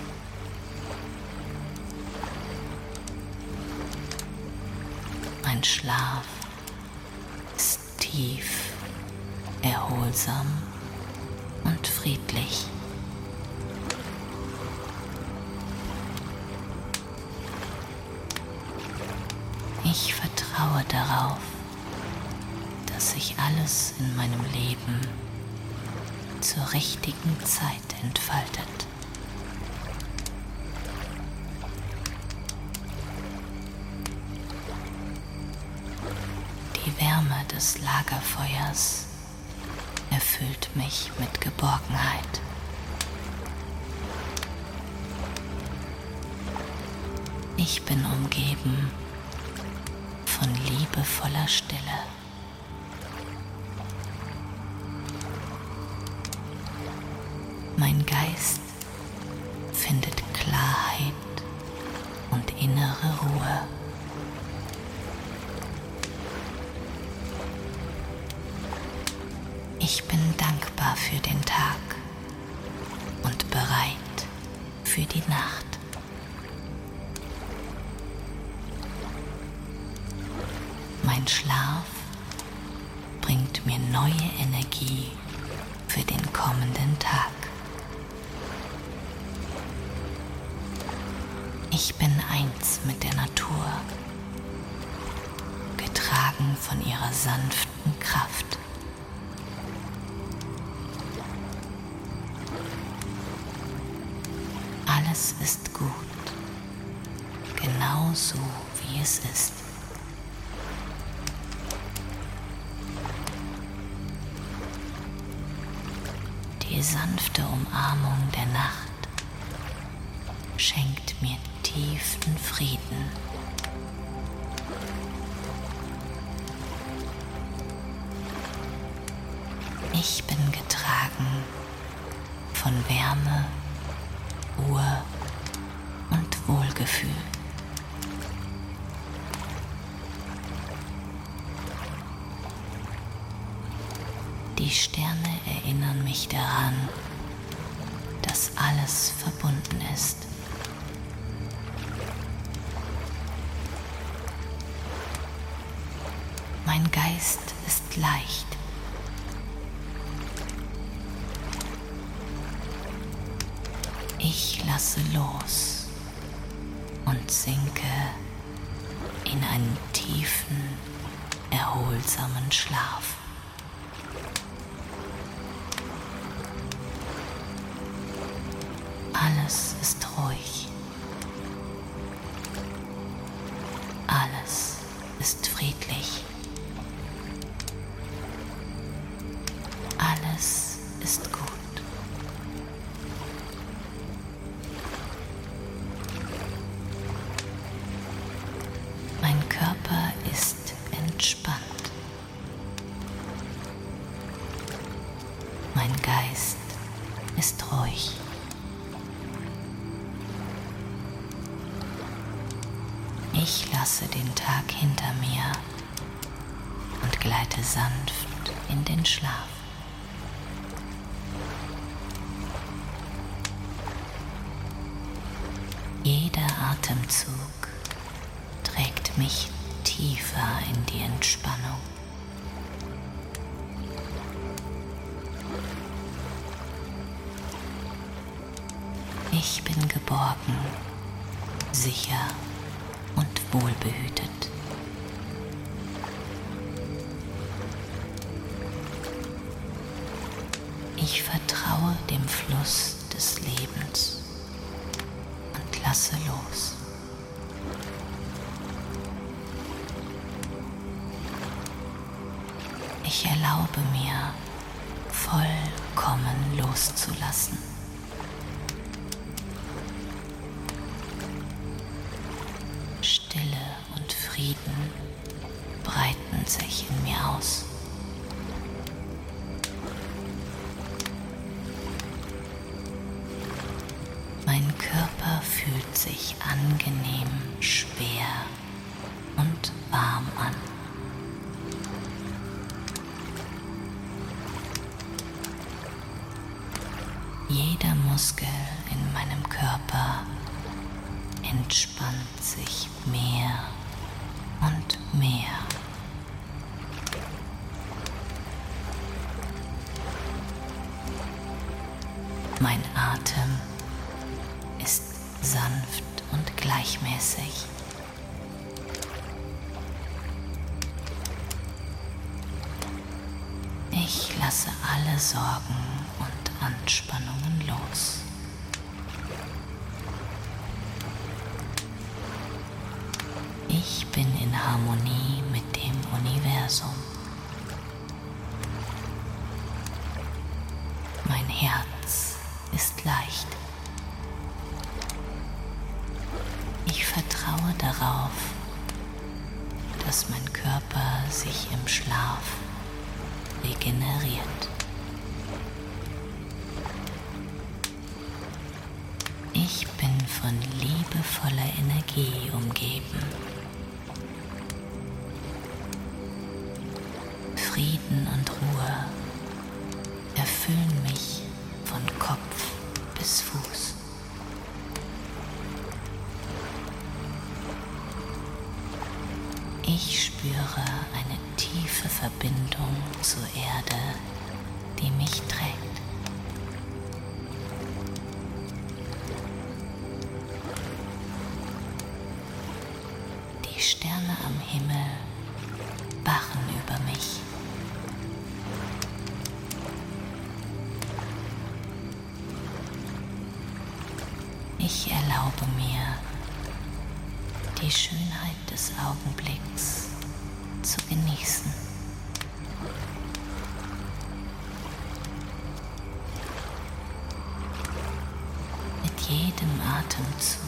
S1: Mein Schlaf ist tief, erholsam und friedlich. Ich vertraue darauf, dass sich alles in meinem Leben zur richtigen Zeit entfaltet. Die Wärme des Lagerfeuers erfüllt mich mit Geborgenheit. Ich bin umgeben von liebevoller Stille. Mein Geist findet Klarheit und innere Ruhe. Ich bin dankbar für den Tag und bereit für die Nacht. Mein Schlaf bringt mir neue Energie für den kommenden Tag. Ich bin eins mit der Natur, getragen von ihrer sanften Kraft. Alles ist gut, genau so wie es ist. Die sanfte Umarmung der Nacht schenkt mir tiefen Frieden. Ich bin getragen von Wärme, Ruhe und Wohlgefühl. Die Sterne erinnern mich daran, dass alles verbunden ist. Mein Geist ist leicht. Ich lasse los und sinke in einen tiefen, erholsamen Schlaf. Alles ist ruhig. Alles ist friedlich. Alles ist gut. Mein Körper ist entspannt. Mein Geist ist ruhig. Ich lasse den Tag hinter mir und gleite sanft in den Schlaf. Jeder Atemzug trägt mich tiefer in die Entspannung. Ich bin geborgen, sicher und wohlbehütet. Ich vertraue dem Fluss des Lebens und lasse los. Ich erlaube mir, vollkommen loszulassen. Stille und Frieden breiten sich in mir aus. Mein Körper fühlt sich angenehm schwer und warm an. Jeder Muskel in meinem Körper entspannt sich mehr und mehr. Mein Atem ist sanft und gleichmäßig. Ich lasse alle Sorgen und Anspannungen los. Ich bin in Harmonie mit dem Universum. Mein Herz ist leicht. Ich vertraue darauf, dass mein Körper sich im Schlaf regeneriert. Ich bin von liebevoller Energie umgeben. Frieden und Ruhe erfüllen mich von Kopf bis Fuß. Ich spüre eine tiefe Verbindung zur Erde, die mich trägt. Die Sterne am Himmel wachen über mich. Ich erlaube mir, die Schönheit des Augenblicks zu genießen. Mit jedem Atemzug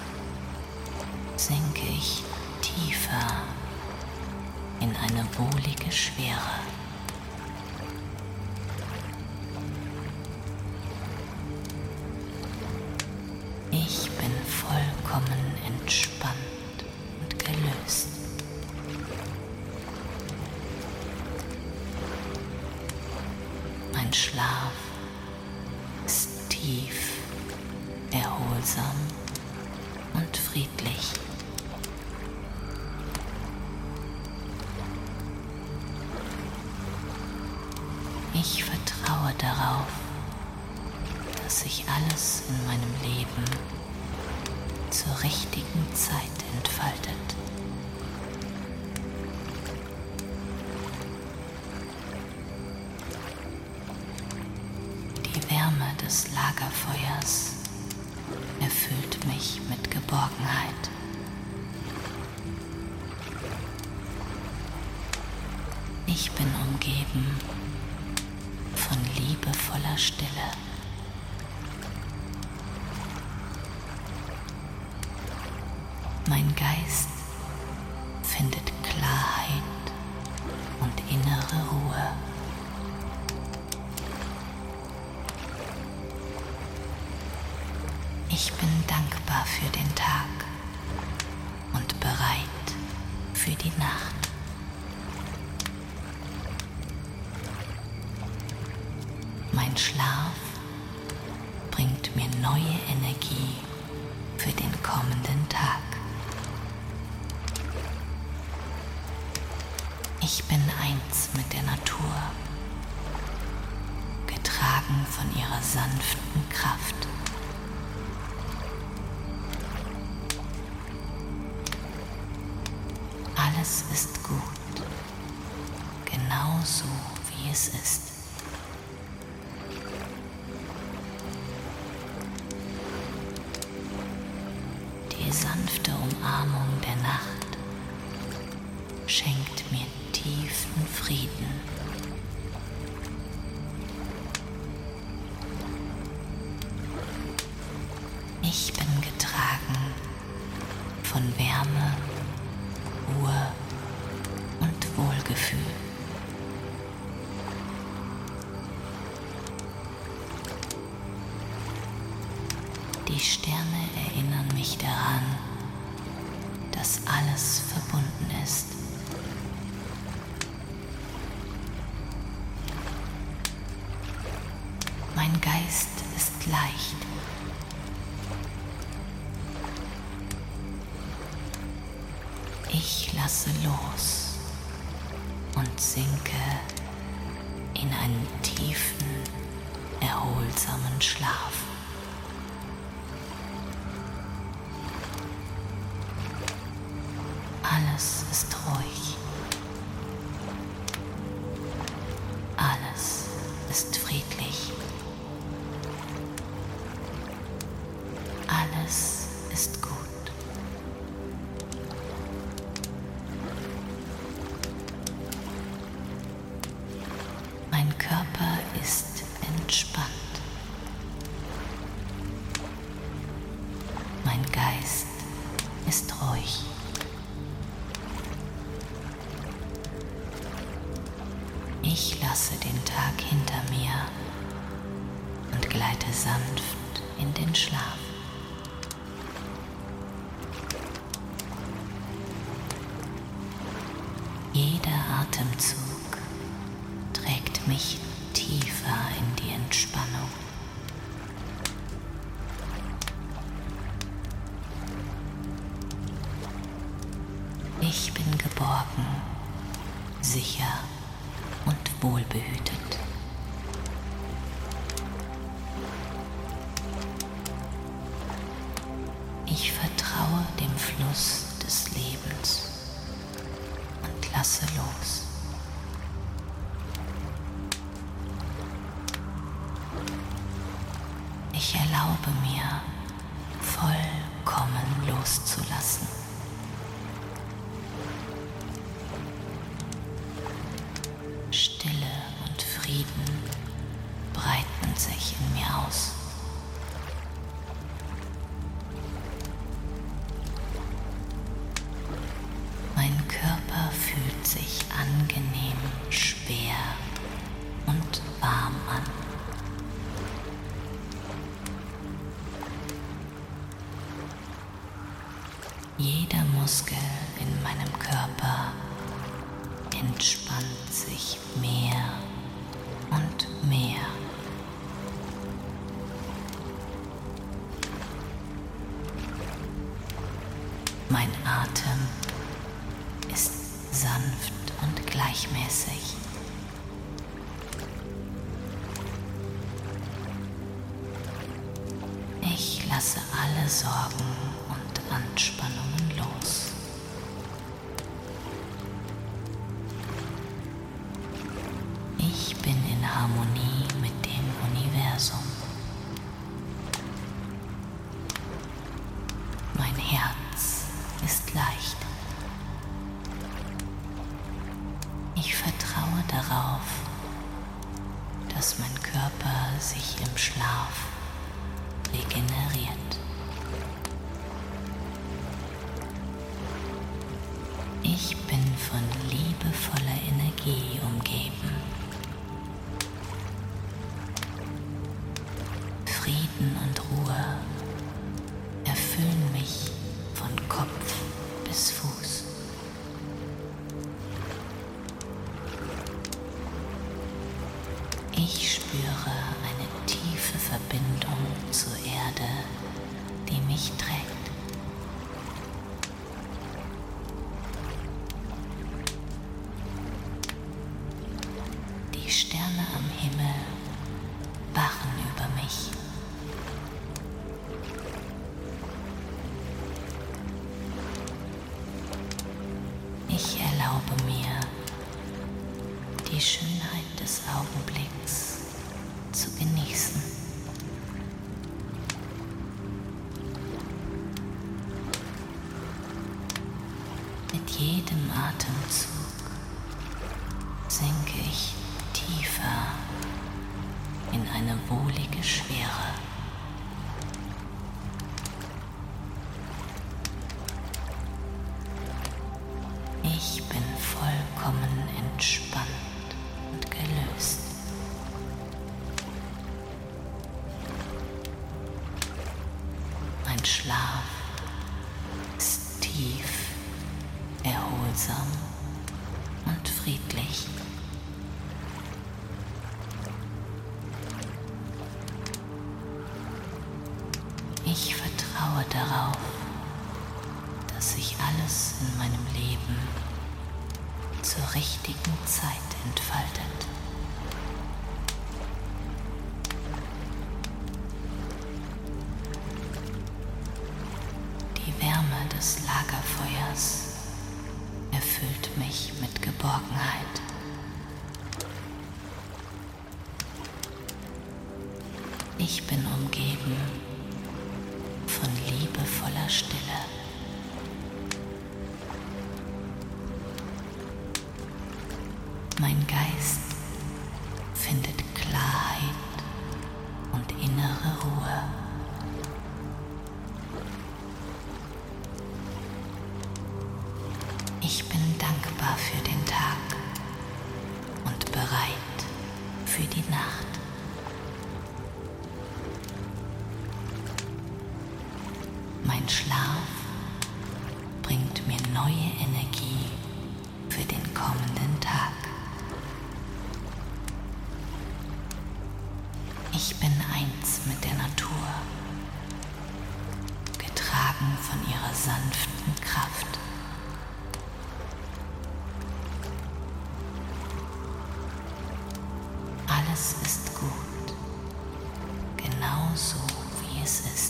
S1: sinke ich tiefer in eine wohlige Schwere. Ich bin vollkommen entspannt und gelöst. Mein Schlaf ist tief, erholsam und friedlich. Ich vertraue darauf, dass sich alles in meinem Leben zur richtigen Zeit entfaltet. Die Wärme des Lagerfeuers erfüllt mich mit Geborgenheit. Ich bin umgeben von liebevoller Stille. Mein Geist findet Klarheit und innere Ruhe. Ich bin dankbar für den Tag und bereit für die Nacht. Mein Schlaf bringt mir neue Energie für den kommenden Tag. Ich bin eins mit der Natur, getragen von ihrer sanften Kraft. Alles ist gut, genau so wie es ist. Die sanfte Umarmung der Nacht schenkt mir tiefen Frieden. Ich bin getragen von Wärme, Ruhe und Wohlgefühl. Die Sterne erinnern mich daran, dass alles verbunden ist. Mein Geist ist leicht. Ich lasse los und sinke in einen tiefen, erholsamen Schlaf. Alles ist ruhig. Alles ist friedlich. Alles ist gut. Mein Körper ist entspannt. Mein Geist ist ruhig. Ich lasse den Tag hinter mir und gleite sanft in den Schlaf. Jeder Atemzug trägt mich tiefer in die Entspannung. Ich bin geborgen, sicher und wohlbehütet. Ich vertraue dem Fluss des Lebens und lasse los. Ich erlaube mir, vollkommen loszulassen. Stille und Frieden breiten sich in mir aus. Mein Körper fühlt sich angenehm schwer und warm an. Jeder Muskel in meinem Körper entspannt sich mehr und mehr. Mein Atem ist sanft und gleichmäßig. Ich lasse alle Sorgen und Anspannungen los. Ich bin in Harmonie mit dem Universum. Mein Herz ist leicht. Ich vertraue darauf, dass mein Körper sich im Schlaf regeneriert. Ich bin von liebevoller Energie umgeben. Frieden und Ruhe erfüllen mich von Kopf bis Fuß. Ich spüre eine tiefe Verbindung zur Erde, die mich trägt. Die Sterne am Himmel wachen über mich. Ich erlaube mir, die Schönheit des Augenblicks zu genießen. Mit jedem Atemzug sinke ich tiefer in eine wohlige Schwere. Ich bin vollkommen entspannt und gelöst. Mein Schlaf ist tief, erholsam und friedlich. Ich vertraue darauf, dass sich alles in meinem Leben zur richtigen Zeit entfaltet. Die Wärme des Lagerfeuers erfüllt mich mit Geborgenheit. Ich bin umgeben von liebevoller Stille. Mein Geist findet Klarheit und innere Ruhe. Ich bin dankbar für den Tag und bereit für die Nacht. Mein Schlaf bringt mir neue Energie für den kommenden Tag. Ich bin eins mit der Natur, getragen von ihrer sanften Kraft. Alles ist gut, genau so wie es ist.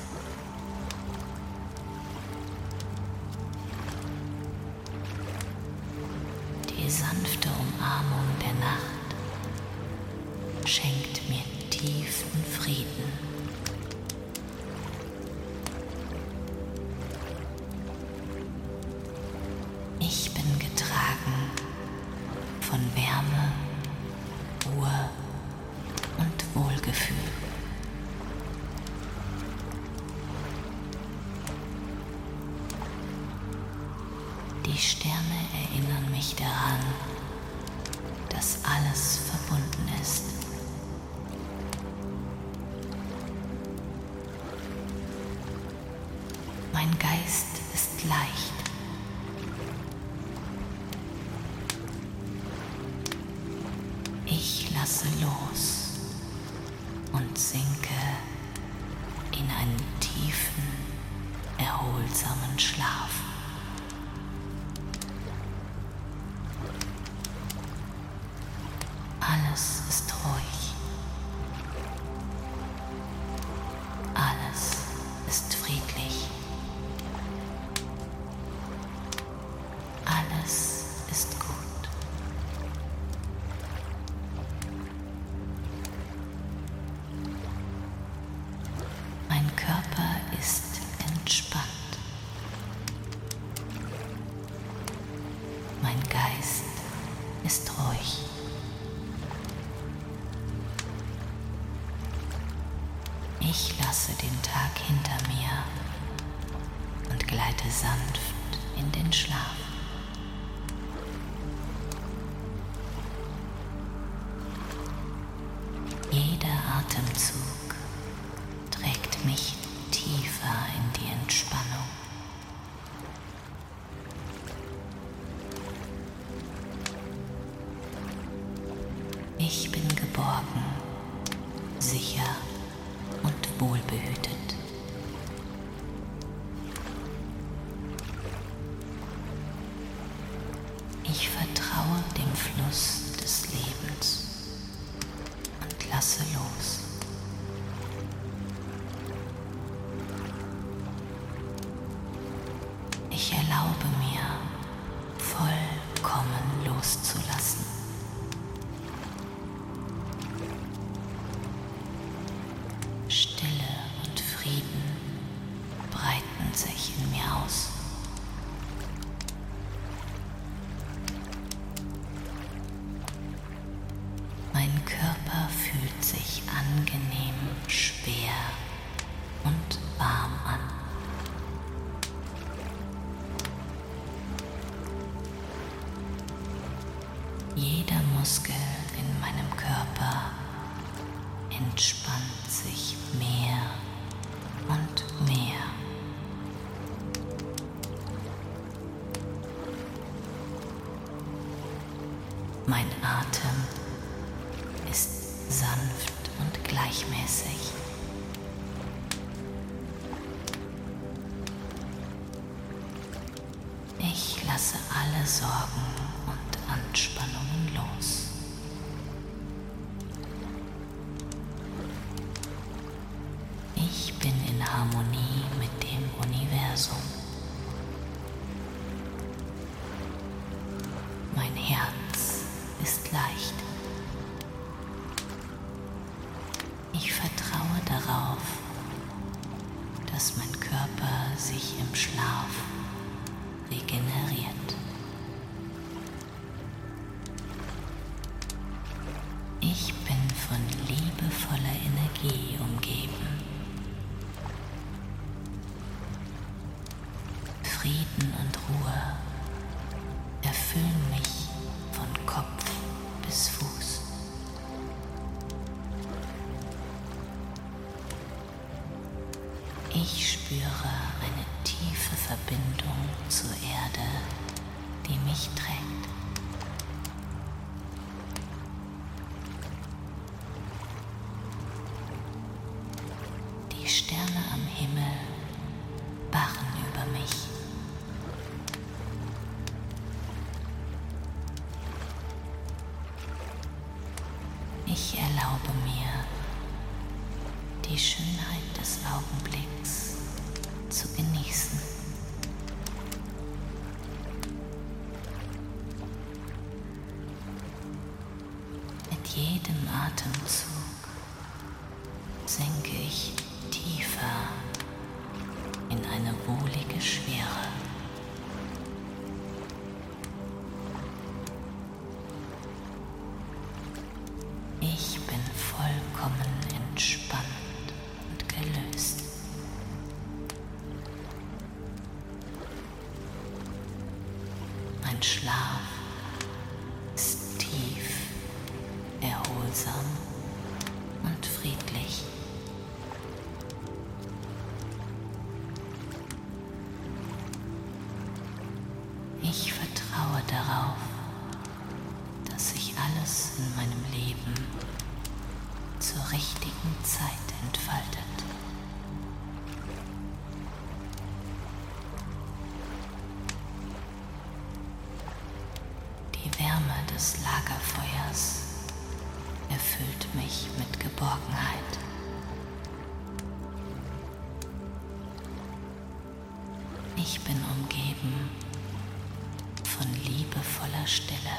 S1: Die sanfte Umarmung der Nacht schenkt mir tiefen Frieden. Ich bin getragen von Wärme, Ruhe und Wohlgefühl. Die Sterne erinnern mich daran, dass alles verbunden ist. Mein Geist ist leicht. Ich lasse los und sinke in einen tiefen, erholsamen Schlaf. Alles ist ruhig. Alles ist friedlich. Alles ist gut. Mein Körper ist entspannt. Mein Geist ist ruhig. Ich lasse den Tag hinter mir und gleite sanft in den Schlaf. Jeder Atemzug trägt mich tiefer in die Entspannung. Ich bin geborgen, sicher und wohlbehütet. Ich vertraue dem Fluss des Lebens und lasse los. Ich erlaube mir, vollkommen loszulassen. Stille und Frieden breiten sich in mir aus. Mein Körper fühlt sich angenehm schwer und warm an. Jeder Muskel in meinem Körper entspannt sich mehr und mehr. Mein Atem ist sanft und gleichmäßig. Ich lasse alle Sorgen und Anspannungen los. Ich bin in Harmonie mit dem Universum. Mein Herz ist leicht. Ich vertraue darauf, dass mein Körper sich im Schlaf regeneriert. Ich bin von liebevoller Energie umgeben. Frieden und Ruhe erfüllen mich von Kopf bis Fuß. Ich spüre eine tiefe Verbindung zur Erde, die mich trägt. Die Sterne am Himmel wachen über mich. Ich erlaube mir, die Schönheit des Augenblicks zu genießen. Mit jedem Atemzug senke ich tiefer in eine wohlige Schwere. Ich bin vollkommen entspannt und gelöst. Mein Schlaf ist tief, erholsam und friedlich. Ich vertraue darauf, dass sich alles in meinem Leben zur richtigen Zeit entfaltet. Die Wärme des Lagerfeuers erfüllt mich mit Geborgenheit. Ich bin umgeben von liebevoller Stille.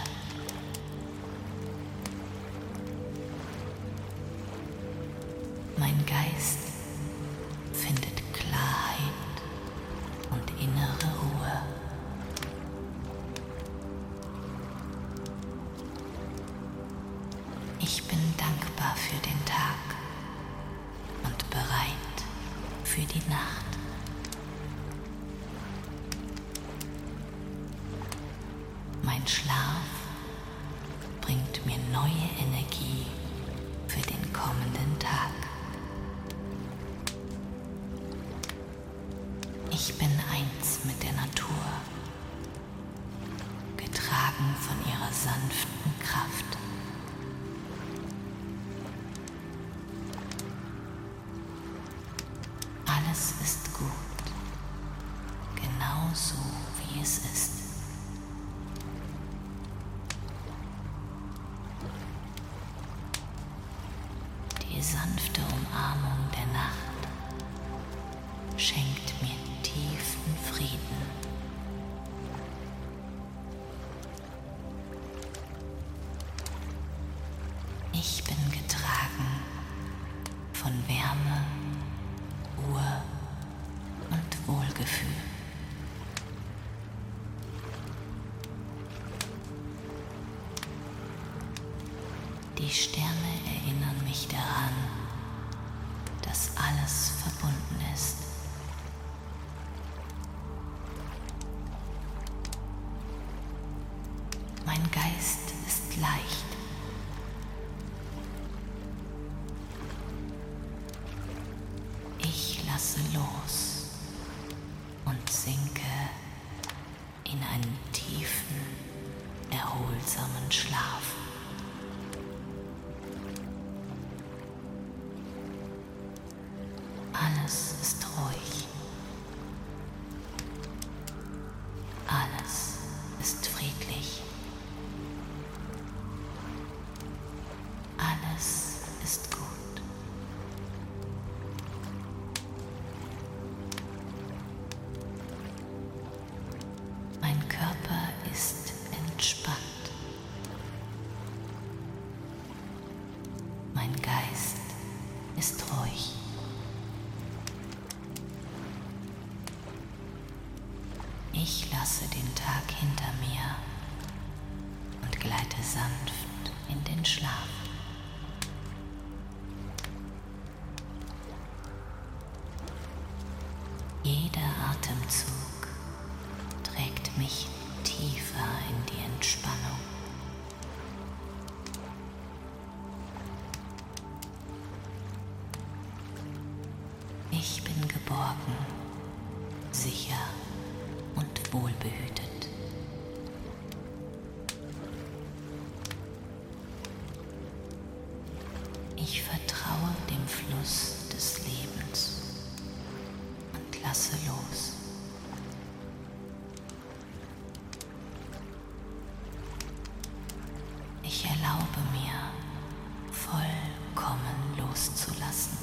S1: Mein Geist findet Klarheit und innere Ruhe. Ich bin dankbar für den Tag und bereit für die Nacht. Mein Schlaf bringt mir neue Energie für den kommenden Tag. Ich bin eins mit der Natur, getragen von ihrer sanften Kraft. Alles ist gut, genau so wie es ist. Die sanfte Umarmung der Nacht schenkt mir tiefen Frieden. Ich bin getragen von Wärme, Ruhe und Wohlgefühl. Die Sterne erinnern mich daran, dass alles verbunden ist. Mein Geist ist leicht. Ich lasse los und sinke in einen tiefen, erholsamen Schlaf. Alles ist ruhig. Alles ist friedlich. Alles ist gut. Mein Körper ist entspannt. Mein Geist ist ruhig. Ich lasse den Tag hinter mir und gleite sanft in den Schlaf. Jeder Atemzug trägt mich tiefer in die Entspannung. Ich bin geborgen, sicher und wohlbehütet. Ich vertraue dem Fluss des Lebens und lasse los. Ich erlaube mir, vollkommen loszulassen.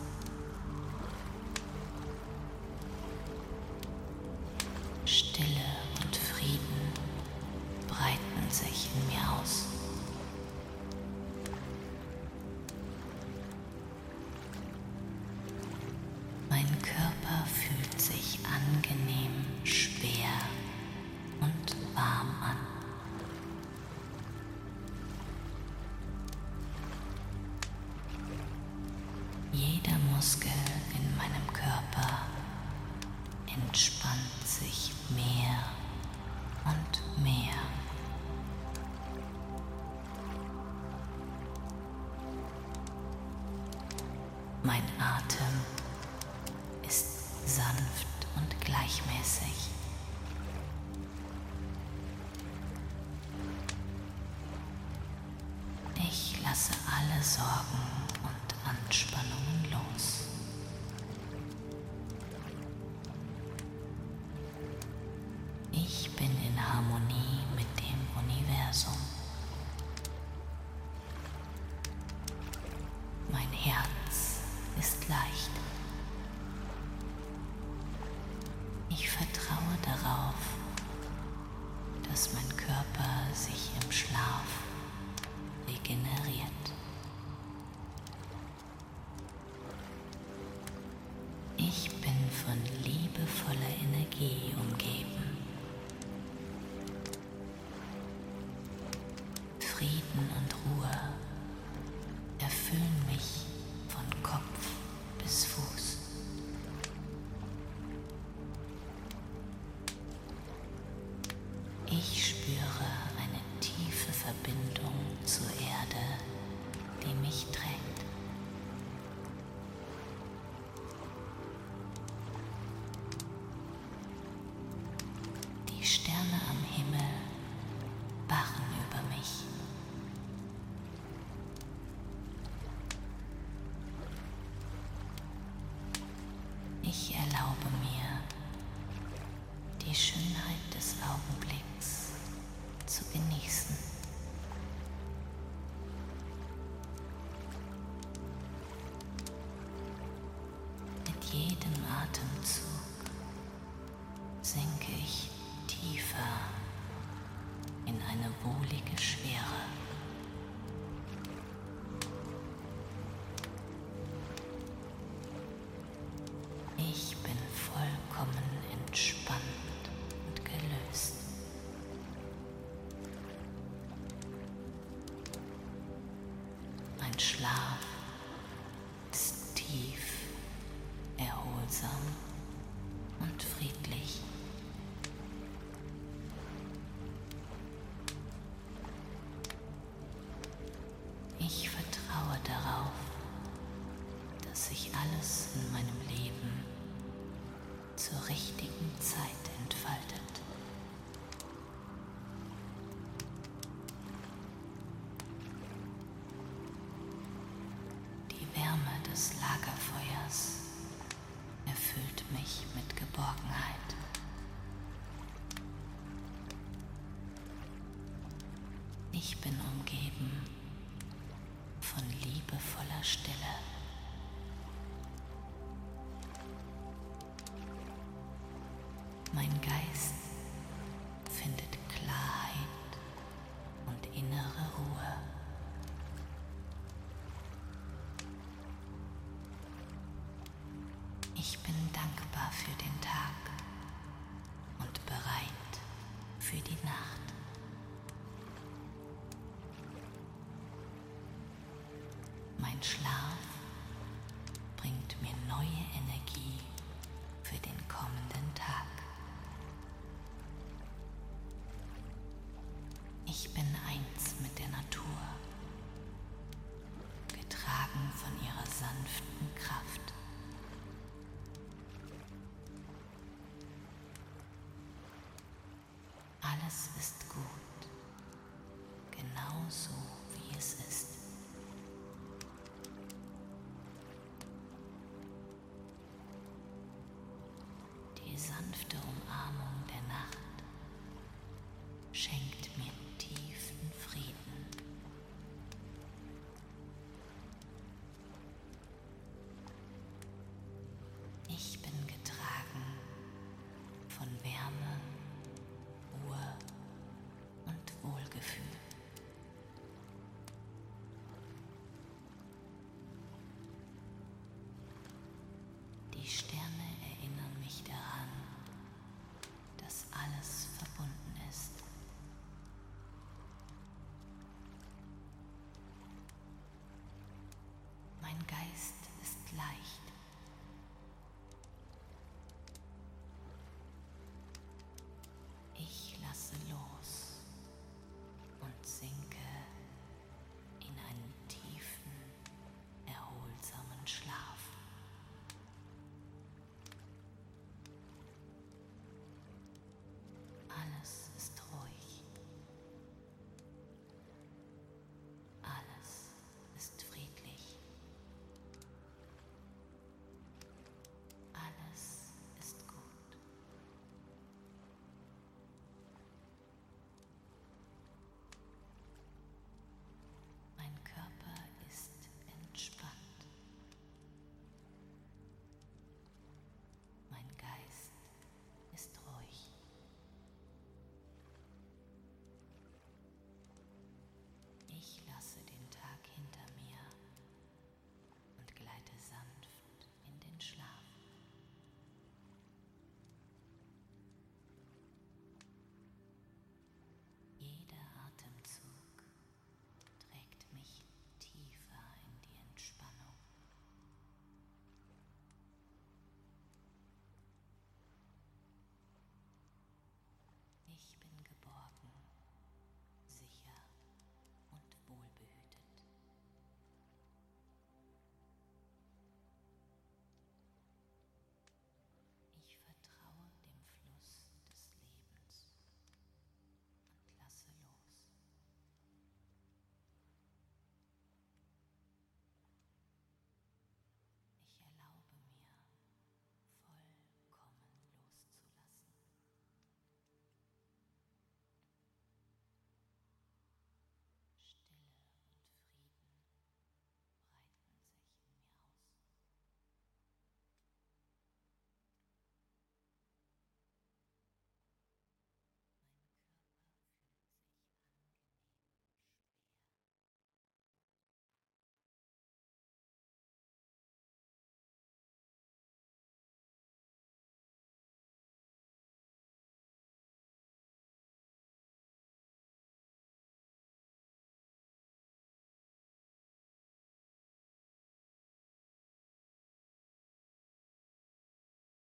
S1: Stille und Frieden breiten sich in mir aus. Mein Körper fühlt sich angenehm schwer und warm an. Jeder Muskel in meinem Körper entspannt sich mehr und mehr. Mein Atem ist sanft und gleichmäßig. Ich lasse alle Sorgen und Anspannungen los. Ich bin in Harmonie mit dem Universum. Mein Herz ist leicht. Ich vertraue darauf, dass mein Körper sich im Schlaf regeneriert. Ich bin von liebevoller Energie umgeben. Frieden und Ruhe erfüllen mich von Kopf bis Fuß. Ich spüre eine tiefe Verbindung zur Erde, die mich trägt. Die Sterne am Himmel wachen über mich. Ich erlaube mir, die Schönheit des Augenblicks zu genießen. Mit jedem Atemzug sinke ich tiefer in eine wohlige Schwere. Ich bin vollkommen entspannt und gelöst. Mein Schlaf ist tief, erholsam und friedlich. Ich vertraue darauf, dass sich alles in meinem Leben zur richtigen Zeit entfaltet. erfüllt mich mit Geborgenheit. Ich bin umgeben von liebevoller Stille. Mein Geist findet Klarheit und innere Ruhe. Ich bin dankbar für den Tag und bereit für die Nacht. Mein Schlaf bringt mir neue Energie für den kommenden Tag. Ich bin eins mit der Natur, getragen von ihrer sanften Kraft. Alles ist gut, genau so wie es ist. Die sanfte Umarmung der Nacht schenkt mir tiefen Frieden. Ich bin getragen von Wärme, Ruhe und Wohlgefühl. Die Sterne erinnern mich daran, dass alles verbunden ist. Mein Geist ist leicht